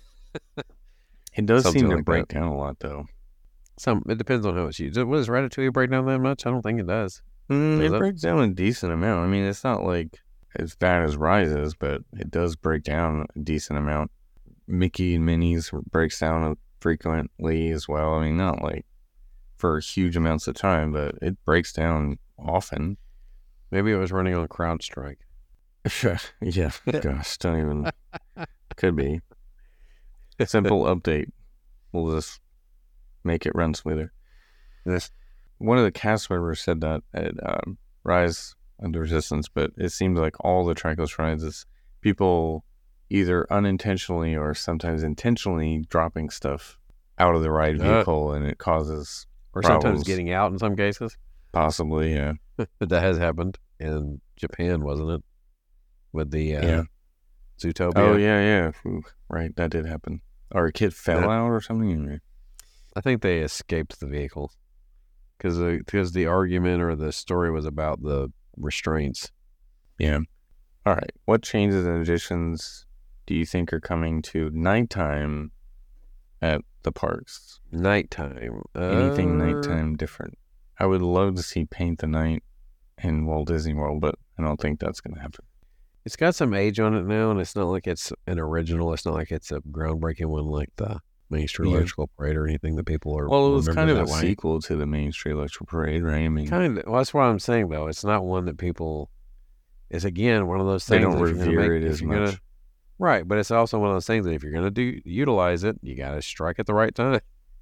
It does Something seem to like break that. down a lot, though. Some it depends on how it's used. What does Ratatouille break down that much? I don't think it does. Mm, Does it it? breaks down a decent amount. I mean, it's not like as bad as Rises, but it does break down a decent amount. Mickey and Minnie's breaks down frequently as well. I mean, not like for huge amounts of time, but it breaks down often. Maybe it was running on CrowdStrike. Yeah, gosh, don't even. Could be. Simple update. We'll just make it run smoother. Yes. One of the cast members said that at um, Rise Under Resistance, but it seems like all the trackless rides is people either unintentionally or sometimes intentionally dropping stuff out of the ride Uh. vehicle, and it causes Or Problems. sometimes getting out in some cases. possibly, yeah, But that has happened in Japan, wasn't it? With the uh, yeah. Zootopia. Oh yeah, yeah. Ooh, right, that did happen. Or a kid fell Yeah. out or something. I think they escaped the vehicle because because the argument or the story was about the restraints. Yeah. All right. What changes and additions do you think are coming to nighttime at the parks? Nighttime. Anything uh, nighttime different? I would love to see Paint the Night in Walt Disney World, but I don't think that's going to happen. It's got some age on it now, and it's not like it's an original. It's not like it's a groundbreaking one like the Main Street Yeah. Electrical Parade or anything that people are. Well, it was kind of remember a that way. sequel to the Main Street Electrical Parade, right? I mean, Kind of. Well, that's what I'm saying, though. It's not one that people. It's again one of those they things. don't that if you're gonna revere make- it if as you're much. gonna- right, but it's also one of those things that if you're going to do utilize it, you got to strike at the right time.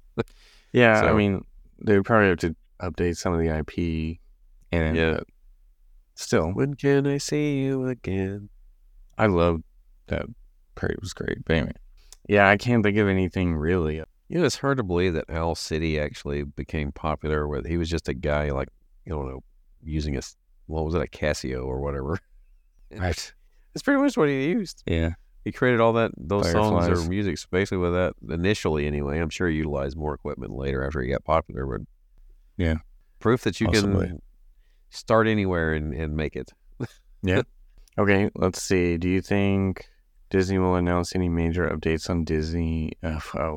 Yeah, I So- mean, they would probably have to update some of the I P, and Yeah. uh, still, When can I see you again? I loved that parade. It was great. But anyway, yeah, I can't think of anything really. You know, it's hard to believe that Owl City actually became popular with, he was just a guy like, I don't know, using a, s- what was it, a Casio or whatever. Right. That's pretty much what he used. Yeah. He created all that, those songs Fireflies. or music basically with that initially anyway. I'm sure he utilized more equipment later after he got popular, but Yeah. proof that you Possibly. can start anywhere and, and make it. Yeah. Okay, let's see. Do you think Disney will announce any major updates on Disney? Uh, oh,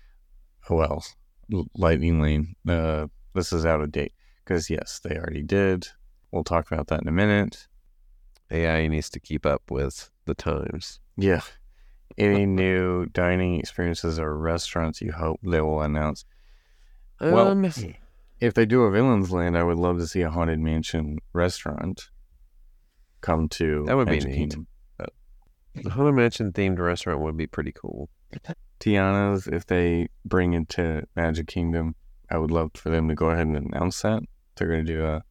oh well, L- Lightning Lane. Uh, this is out of date because yes, they already did. We'll talk about that in a minute. A I needs to keep up with the times. Yeah. Any new dining experiences or restaurants you hope they will announce? Well, Um, if they do a Villains Land, I would love to see a Haunted Mansion restaurant come to That would be Magic neat. Kingdom. the Haunted Mansion themed restaurant would be pretty cool. Tiana's, if they bring it to Magic Kingdom, I would love for them to go ahead and announce that. They're going to do a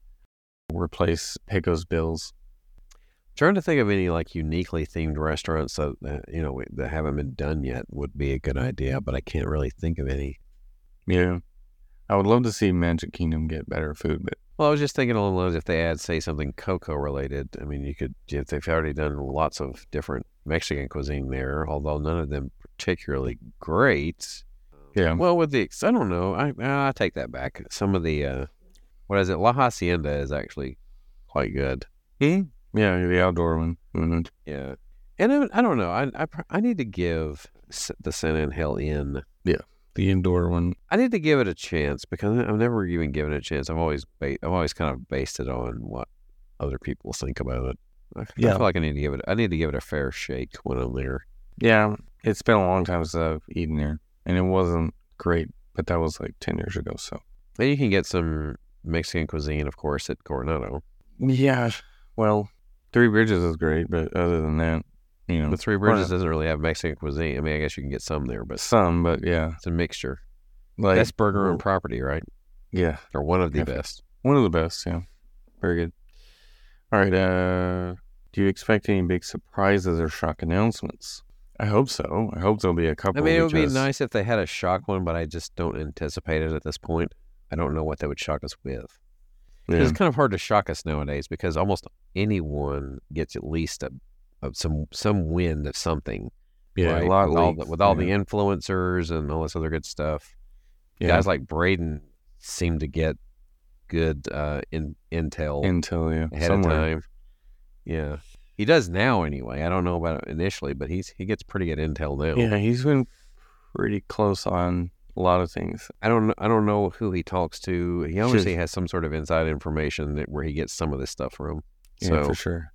replace Pecos Bills. Trying to think of any like uniquely themed restaurants that, that you know that haven't been done yet would be a good idea, but I can't really think of any. Yeah. I would love to see Magic Kingdom get better food, but Well, I was just thinking along those if they add, say, something Coco related. I mean, you could if they've already done lots of different Mexican cuisine there, although none of them particularly great. yeah. Well, with the ex- I don't know, I I take that back. Some of the uh, what is it? La Hacienda is actually quite good. Yeah, the outdoor one. Mhm. Yeah, and I, I don't know. I, I pr- I need to give S- the San Angel Inn. The indoor one. I need to give it a chance because I've never even given it a chance. I've always ba- I've always kind of based it on what other people think about it. I, Yeah. I feel like I need to give it. I need to give it a fair shake when I'm there. Yeah, it's been a long time since I've eaten there, and it wasn't great, but that was like ten years ago, so. And you can get some Mexican cuisine, of course, at Coronado. Yeah, well, Three Bridges is great, but other than that, you know, The Three Bridges doesn't really have Mexican cuisine. I mean, I guess you can get some there, but some, but yeah. it's a mixture. Like, Best burger on property, right? Yeah, Or one of the Definitely. best. one of the best, yeah. Very good. All right, uh, do you expect any big surprises or shock announcements? I hope so. I hope there'll be a I couple. mean, it would be because- nice if they had a shock one, but I just don't anticipate it at this point. I don't know what they would shock us with. 'Cause Yeah. It's kind of hard to shock us nowadays because almost anyone gets at least a, a some some wind of something. Yeah, right? a lot with all, leaked, the, with all yeah. the influencers and all this other good stuff. Yeah. Guys like Braden seem to get good uh, in, intel Intel, yeah, ahead somewhere. of time. Yeah, he does now anyway. I don't know about it initially, but he's he gets pretty good intel now. Yeah, he's been pretty close on a lot of things. I don't I don't know who he talks to. He obviously Sure. has some sort of inside information that, where he gets some of this stuff from. Yeah, So for sure.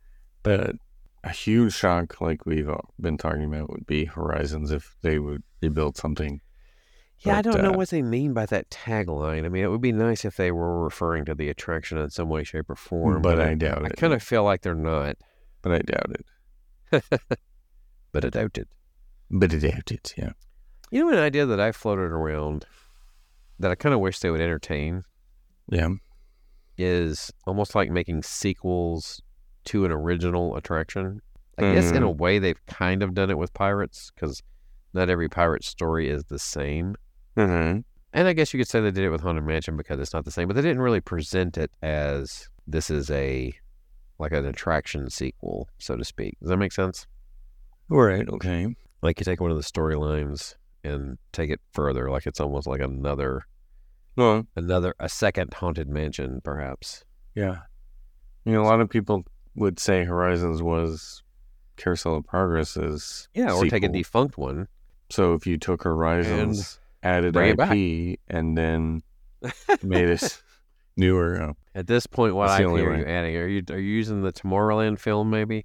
But a huge shock, like we've uh, been talking about, would be Horizons if they would rebuild something. yeah, I But, don't know uh, what they mean by that tagline. I mean, it would be nice if they were referring to the attraction in some way, shape, or form. But I doubt I it. kind of feel like they're not. But I doubt it. But I doubt it. But I doubt it, yeah. You know, an idea that I floated around that I kind of wish they would entertain Yeah. is almost like making sequels to an original attraction. I guess in a way they've kind of done it with Pirates because not every pirate story is the same. Mm-hmm. And I guess you could say they did it with Haunted Mansion because it's not the same, but they didn't really present it as this is a like an attraction sequel, so to speak. Does that make sense? All right, okay. Like you take one of the storylines and take it further. Like it's almost like another, Well, another, a second Haunted Mansion, perhaps. yeah. You know, a lot of people would say Horizons was Carousel of Progress's Yeah, or take a sequel. defunct one. So if you took Horizons, added bring it I P, and then made it newer, oh, At this point, what That's I the only are way. you adding? Are you are you using the Tomorrowland film maybe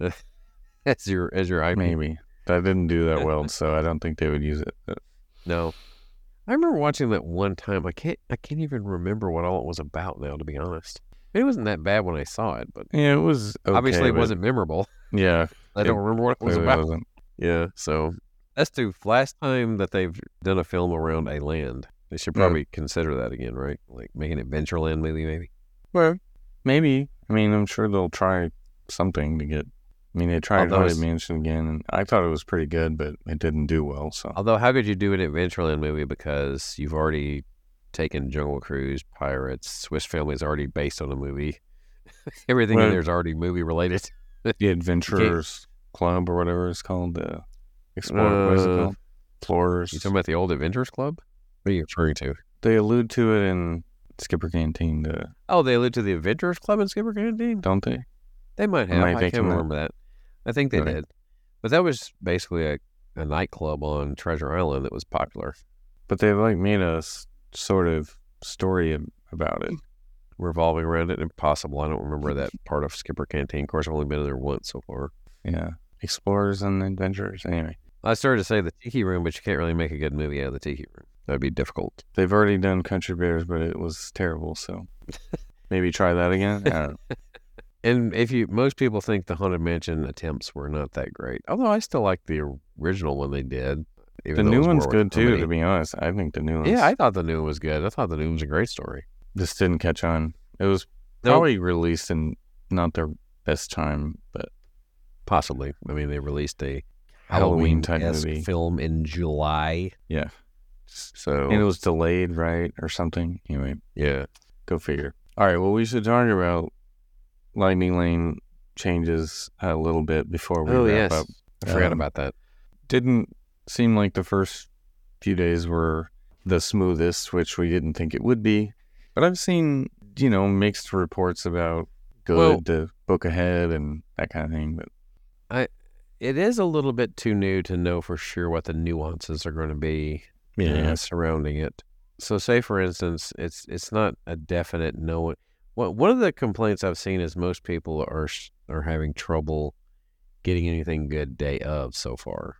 as your as your I P? maybe that didn't do that well, so I don't think they would use it. But No, I remember watching that one time. I can't I can't even remember what all it was about now. To be honest, it wasn't that bad when I saw it, but yeah, it was okay, obviously it but wasn't memorable. Yeah, I it don't remember what it was clearly about. wasn't. Yeah, so that's the last time that they've done a film around a land. They should Yeah. probably consider that again, right? Like making it Adventureland movie, maybe. Well, maybe. I mean, I'm sure they'll try something to get. I mean, they tried Although Haunted it's- Mansion again, and I thought it was pretty good, but it didn't do well. So Although, how could you do an Adventureland movie because you've already taken Jungle Cruise, Pirates, Swiss Family is already based on a movie. Everything in Well- there is already movie related. the Adventurers Club or whatever it's called, the Explorer, what is it Uh, called? Explorers. You talking about the old Adventures Club? What are you referring to? They allude to it in Skipper Canteen, the, Oh, they allude to the Adventurers Club in Skipper Canteen? don't they? They might Am have. I I, can't thinking that? remember that. I think they Really? did. But that was basically a, a nightclub on Treasure Island that was popular. But they like made a s- sort of story ab- about it. Revolving around it, impossible. I don't remember that part of Skipper Canteen. Of course, I've only been there once so far. Yeah, Explorers and Adventurers. Anyway, I started to say the Tiki Room, but you can't really make a good movie out of the Tiki Room. That'd be difficult. they've already done Country Bears, but it was terrible. So maybe try that again. I don't know. And if you, most people think the Haunted Mansion attempts were not that great. Although I still like the original one they did. The even though it new was one's Warwick good too. Comedy. To be honest, I think the new one's Yeah, I thought the new one was good. I thought the new one was a great story. just didn't catch on. It was Nope. probably released in not their best time, but Possibly. I mean, they released a Halloween type Halloween-esque movie. film in July. Yeah. So, And it was delayed, right, or something. Anyway, yeah. go figure. All right, well, we should talk about Lightning Lane changes a little bit before we Oh, wrap yes. up. I forgot Um, about that. Didn't seem like the first few days were the smoothest, which we didn't think it would be. But I've seen, you know, mixed reports about good Well- to book ahead and that kind of thing. But It is a little bit too new to know for sure what the nuances are going to be yeah, uh, surrounding it. So, say for instance, it's it's not a definite no. Well, one of the complaints I've seen is most people are s- are having trouble getting anything good day of so far.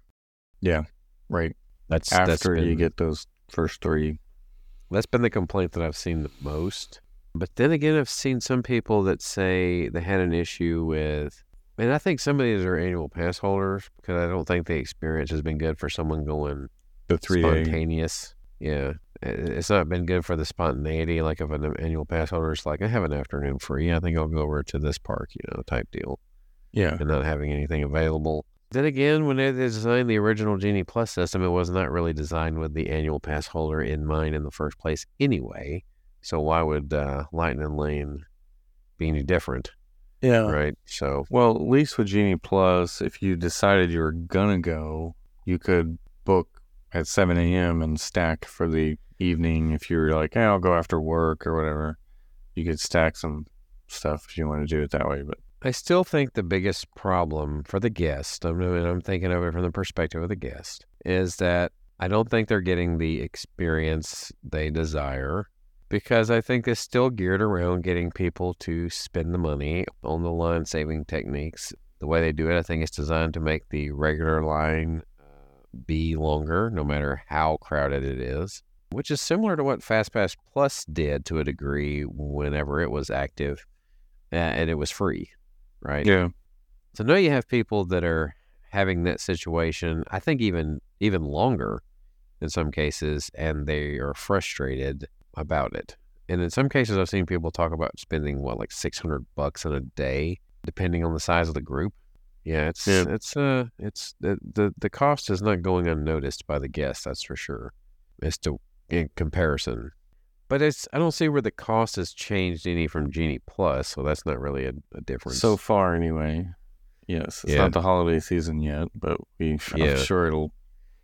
right. That's that's After you been- get those first three. That's been the complaint that I've seen the most. But then again, I've seen some people that say they had an issue with, and I think some of these are annual pass holders because I don't think the experience has been good for someone going The three day. spontaneous. Yeah. It- It's not been good for the spontaneity, like of an annual pass holder. It's like, I have an afternoon free. I think I'll go over to this park, you know, type deal, Yeah. and not having anything available. Then again, when they designed the original Genie Plus system, it was not really designed with the annual pass holder in mind in the first place anyway. So why would uh, Lightning Lane be any different, Yeah. right? So, Well, at least with Genie Plus, if you decided you were gonna go, you could book at seven a.m. and stack for the evening. If you were like, hey, I'll go after work or whatever, you could stack some stuff if you want to do it that way. But I still think the biggest problem for the guest, I'm, and I'm thinking of it from the perspective of the guest, is that I don't think they're getting the experience they desire, because I think it's still geared around getting people to spend the money on the line saving techniques. The way they do it, I think it's designed to make the regular line uh, be longer, no matter how crowded it is, which is similar to what FastPass Plus did to a degree whenever it was active, uh, and it was free. Right. yeah, So now you have people that are having that situation, I think even even longer in some cases, and they are frustrated about it. And in some cases, I've seen people talk about spending, what, like six hundred bucks in a day, depending on the size of the group. Yeah, it's, Yeah. it's, uh, it's, the, the, the cost is not going unnoticed by the guests, that's for sure, as to, in comparison. But it's, I don't see where the cost has changed any from Genie Plus, so that's not really a, a difference. so far anyway. Yes, it's Yeah. not the holiday season yet, but we, Yeah. I'm sure it'll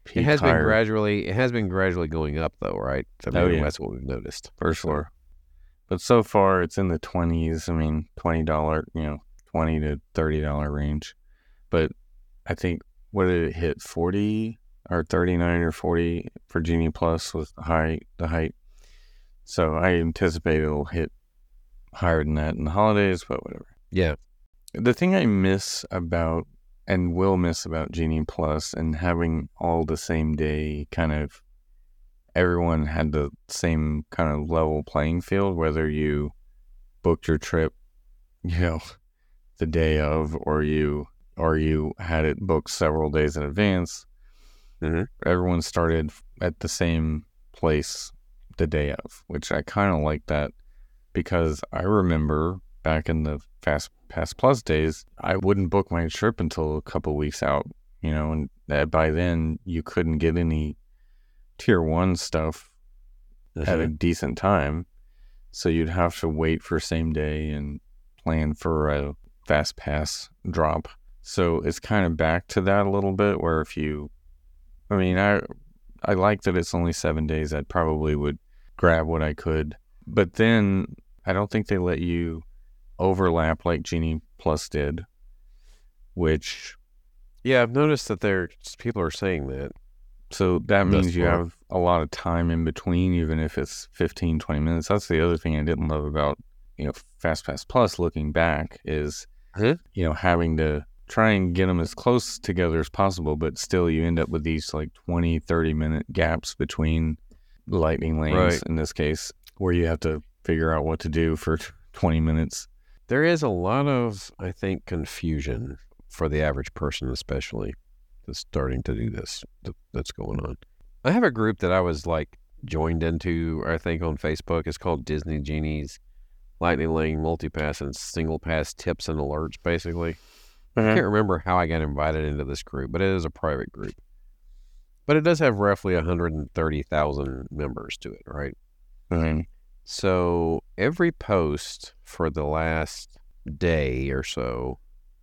peaked It has been higher. gradually. It has been gradually going up, though, right? I mean, Oh, yeah. that's what we've noticed For sure. But so far, it's in the twenties. I mean, twenty dollars, you know, twenty to thirty dollars range. But I think, what did it hit? forty or thirty-nine or forty for Genie Plus was the high, the height. So I anticipate it'll hit higher than that in the holidays, but whatever. Yeah. The thing I miss about and will miss about Genie Plus and having all the same day kind of, everyone had the same kind of level playing field, whether you booked your trip, you know, the day of, or you or you had it booked several days in advance. Mm-hmm. Everyone started at the same place the day of, which I kind of like that, because I remember back in the Fast Pass Plus days, I wouldn't book my trip until a couple weeks out, you know, and that by then you couldn't get any tier one stuff Mm-hmm. at a decent time. So you'd have to wait for same day and plan for a Fast Pass drop. So it's kind of back to that a little bit, where if you, I mean, I, I like that it's only seven days. I probably would grab what I could. But then I don't think they let you overlap like Genie Plus did, which, Yeah, I've noticed that there people are saying that. so that Thus means you far. have a lot of time in between, even if it's fifteen, twenty minutes. That's the other thing I didn't love about, you know, Fast Pass Plus looking back is, Huh? you know, having to try and get them as close together as possible, but still you end up with these like twenty, thirty minute gaps between lightning lanes Right. in this case, where you have to figure out what to do for twenty minutes. There is a lot of, I think, confusion for the average person, especially that's starting to do this, th- that's going on. I have a group that I was like joined into, I think, on Facebook. It's called Disney Genies, Lightning Lane, Multipass, and Single Pass Tips and Alerts, basically. I can't remember how I got invited into this group, but it is a private group. But it does have roughly one hundred thirty thousand members to it, right? Mm-hmm. So every post for the last day or so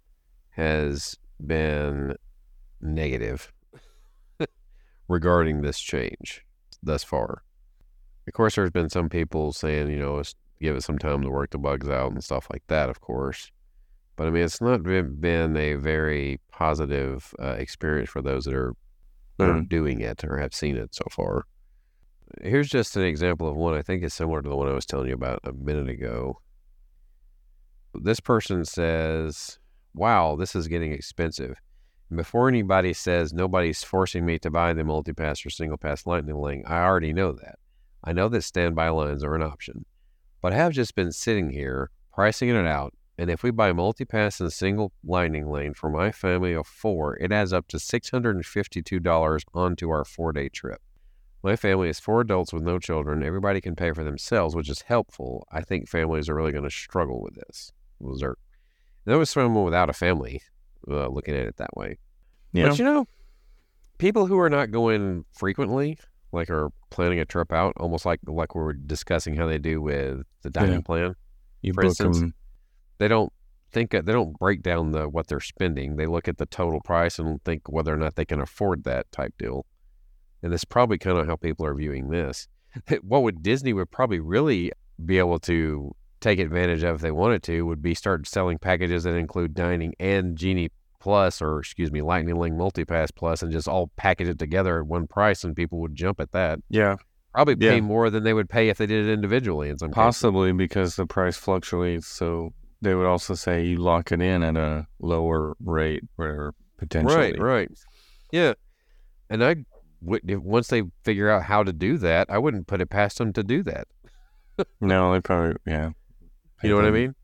has been negative regarding this change thus far. Of course, there's been some people saying, you know, let's give it some time to work the bugs out and stuff like that, of course. But I mean, it's not been been a very positive uh, experience for those that are, that are Mhm. doing it or have seen it so far. Here's just an example of one I think is similar to the one I was telling you about a minute ago. This person says, wow, this is getting expensive. And before anybody says nobody's forcing me to buy the multipass or single pass lightning lane, I already know that. I know that standby lines are an option. But I have just been sitting here pricing it out, and if we buy multipass and single lightning lane for my family of four, it adds up to six hundred fifty-two dollars onto our four-day trip. My family is four adults with no children. Everybody can pay for themselves, which is helpful. I think families are really going to struggle with this. Was there, there was someone without a family uh, looking at it that way. Yeah. But you know, people who are not going frequently, like are planning a trip out, almost like like we were discussing how they do with the dining Yeah. plan. You for book instance, them. They don't think they don't break down the what they're spending. They look at the total price and think whether or not they can afford that type deal. And that's probably kind of how people are viewing this. What would Disney would probably really be able to take advantage of if they wanted to would be start selling packages that include dining and Genie Plus, or excuse me, Lightning Link Multipass Plus, and just all package it together at one price, and people would jump at that. Yeah, Probably pay Yeah. more than they would pay if they did it individually in some cases. possibly because the price fluctuates. So they would also say you lock it in at a lower rate, or potentially. Right, right. Yeah. And I would, if, once they figure out how to do that, I wouldn't put it past them to do that. No, they probably, yeah. You know what I think- mean?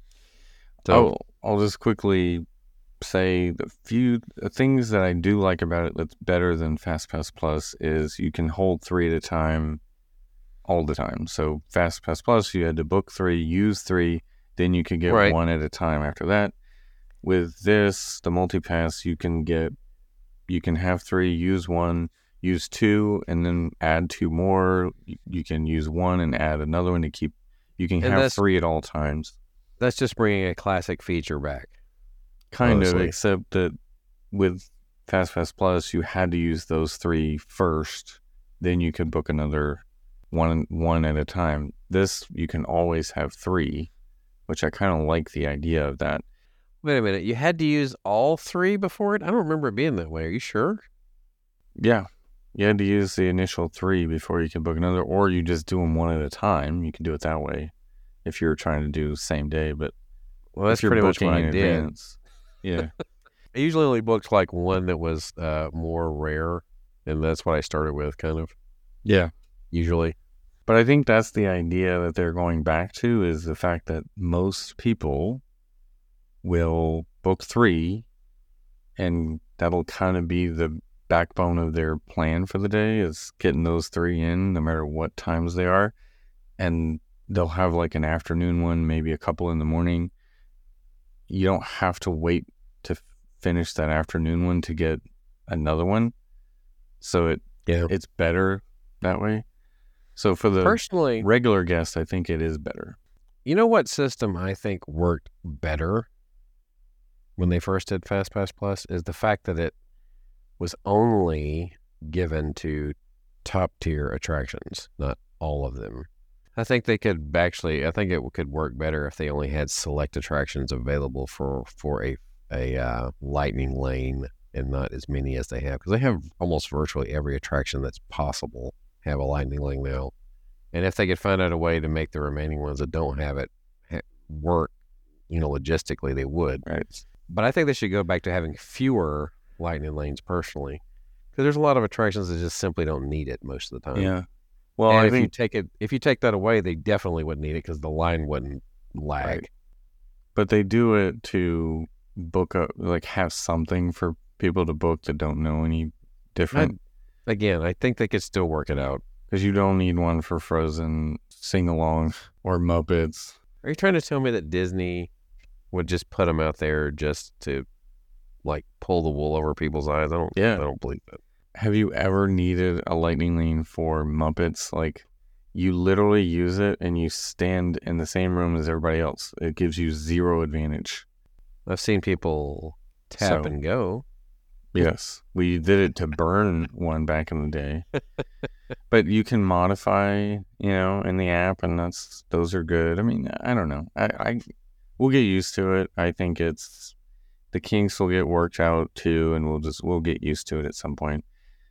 So, I'll, I'll just quickly say the few things that I do like about it that's better than FastPass Plus is you can hold three at a time all the time. So FastPass Plus, you had to book three, use three, then you could get Right. one at a time after that. With this, the multipass, you can get, you can have three, use one, use two, and then add two more. You, you can use one and add another one to keep, you can And have that's- three at all times. that's just bringing a classic feature back. Kind honestly. of, except that with FastPass Plus, you had to use those three first, then you could book another one one at a time. This, you can always have three, which I kind of like the idea of that. Wait a minute. You had to use all three before it? I don't remember it being that way. Are you sure? Yeah. You had to use the initial three before you could book another, or you just do them one at a time. You can do it that way if you're trying to do same day. But well, that's if you're pretty much what I in did. Advance, yeah. I usually only booked like one that was uh, more rare, and that's what I started with, kind of. Yeah. Usually. But I think that's the idea that they're going back to, is the fact that most people will book three, and that'll kind of be the backbone of their plan for the day, is getting those three in no matter what times they are. And they'll have like an afternoon one, maybe a couple in the morning. You don't have to wait to finish that afternoon one to get another one. So it yeah. it's better that way. So for the personally regular guest, I think it is better. You know what system I think worked better when they first did FastPass Plus is the fact that it was only given to top tier attractions, not all of them. I think they could actually, I think it could work better if they only had select attractions available for, for a, a uh, lightning lane and not as many as they have. Because they have almost virtually every attraction that's possible have a lightning lane now. And if they could find out a way to make the remaining ones that don't have it ha- work, you know, logistically, they would. Right. But I think they should go back to having fewer lightning lanes personally, because there's a lot of attractions that just simply don't need it most of the time. Yeah. Well, and I if think you take it, if you take that away, they definitely wouldn't need it because the line wouldn't lag. Right. But they do it to book a, like have something for people to book that don't know any different. I, again, I think they could still work it out. Because you don't need one for Frozen, Sing Along, or Muppets. Are you trying to tell me that Disney would just put them out there just to, like, pull the wool over people's eyes? I don't. Yeah. I don't believe that. Have you ever needed a lightning lane for Muppets? Like, you literally use it and you stand in the same room as everybody else. It gives you zero advantage. I've seen people tap So, and go. Yes, we did it to burn one back in the day. But you can modify, you know, in the app, and that's those are good. I mean, I don't know. I, I we'll get used to it. I think it's the kinks will get worked out too, and we'll just we'll get used to it at some point.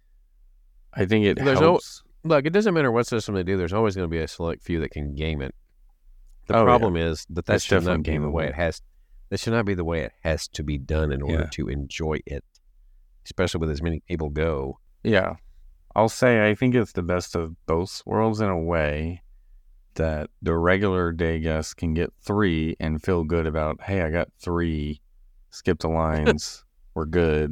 I think it There's helps. No, look, it doesn't matter what system they do. There's always going to be a select few that can game it. The Oh, problem is that that It's should not definitely be the way gameable. it has. That should not be the way it has to be done in order Yeah. to enjoy it, especially with as many people go. Yeah. I'll say I think it's the best of both worlds in a way, that the regular day guest can get three and feel good about, hey, I got three, skip the lines, we're good.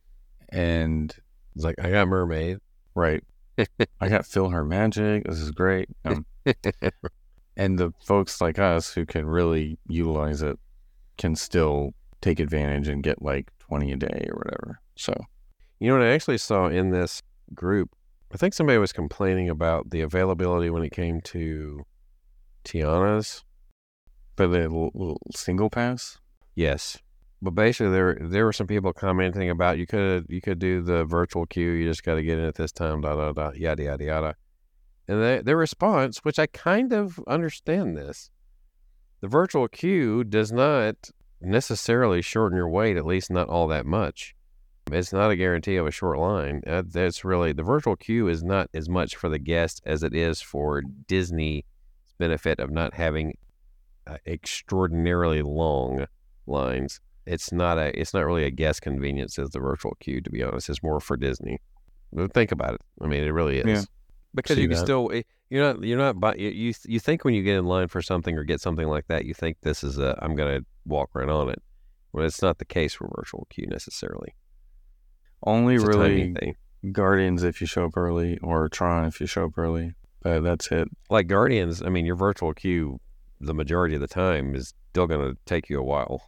And It's like, I got Mermaid. right, I got Feel Her Magic, this is great. Um, and the folks like us who can really utilize it can still take advantage and get like twenty a day or whatever. So, You know what I actually saw in this group? I think somebody was complaining about the availability when it came to Tiana's. for the l- l- single pass, Yes. But basically, there there were some people commenting about you could you could do the virtual queue. You just got to get in at this time, da da da, yada yada yada. And they, their response, which I kind of understand this, the virtual queue does not necessarily shorten your wait, at least not all that much. It's not a guarantee of a short line. Uh, that's really the virtual queue is not as much for the guest as it is for Disney's benefit of not having uh, extraordinarily long lines. It's not a. It's not really a guest convenience as the virtual queue. To be honest, it's more for Disney. But think about it. I mean, it really is. Yeah. Because See you can that. still. You're not. You're not. bu- You, you you think when you get in line for something or get something like that, you think this is a. I'm gonna walk right on it. Well, it's not the case for virtual queue necessarily. only It's a really timing thing. Guardians if you show up early, or Tron if you show up early. But that's it. Like Guardians, I mean, your virtual queue, the majority of the time, is still going to take you a while.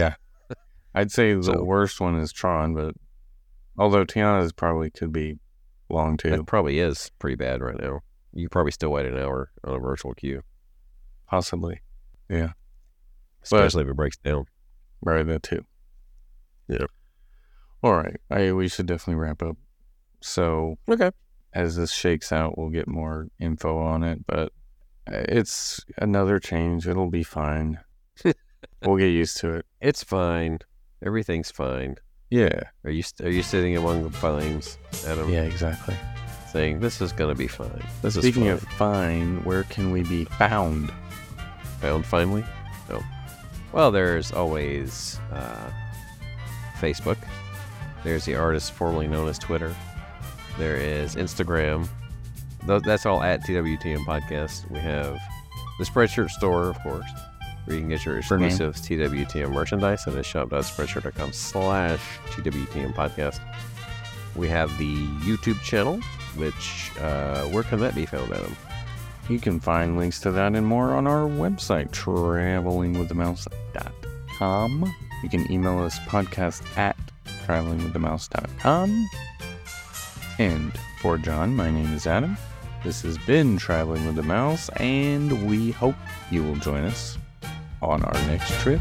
I'd say the So- worst one is Tron, but although Tiana's probably could be long too, It probably is pretty bad right now. You could probably still wait an hour on a virtual queue, possibly. especially if it breaks down. Right, that too. Yeah. All right. I we should definitely wrap up. So Okay. as this shakes out, we'll get more info on it, but it's another change. It'll be fine. We'll get used to it. It's fine. Everything's fine. Yeah. Are you are you sitting among the pines, Adam? Yeah, exactly. Saying this is gonna be fine. This Speaking is of fine, where can we be found? found finally. No. Well, there's always uh, Facebook. There's the artist formerly known as Twitter. There is Instagram. Th- That's all at T W T M Podcast. We have the Spreadshirt store, of course, where you can get your For me. exclusive T W T M merchandise at shop.spreadshirt.com slash TWTM Podcast. We have the YouTube channel, which, uh, where can that be found, Adam? You can find links to that and more on our website, traveling with the mouse dot com. You can email us podcast at traveling with the mouse dot com. And for John, my name is Adam. This has been Traveling with the Mouse, and we hope you will join us on our next trip.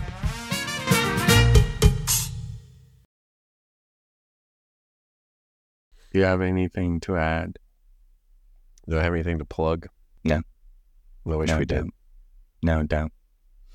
Do you have anything to add? Do I have anything to plug? No. I wish No we did. doubt. No doubt.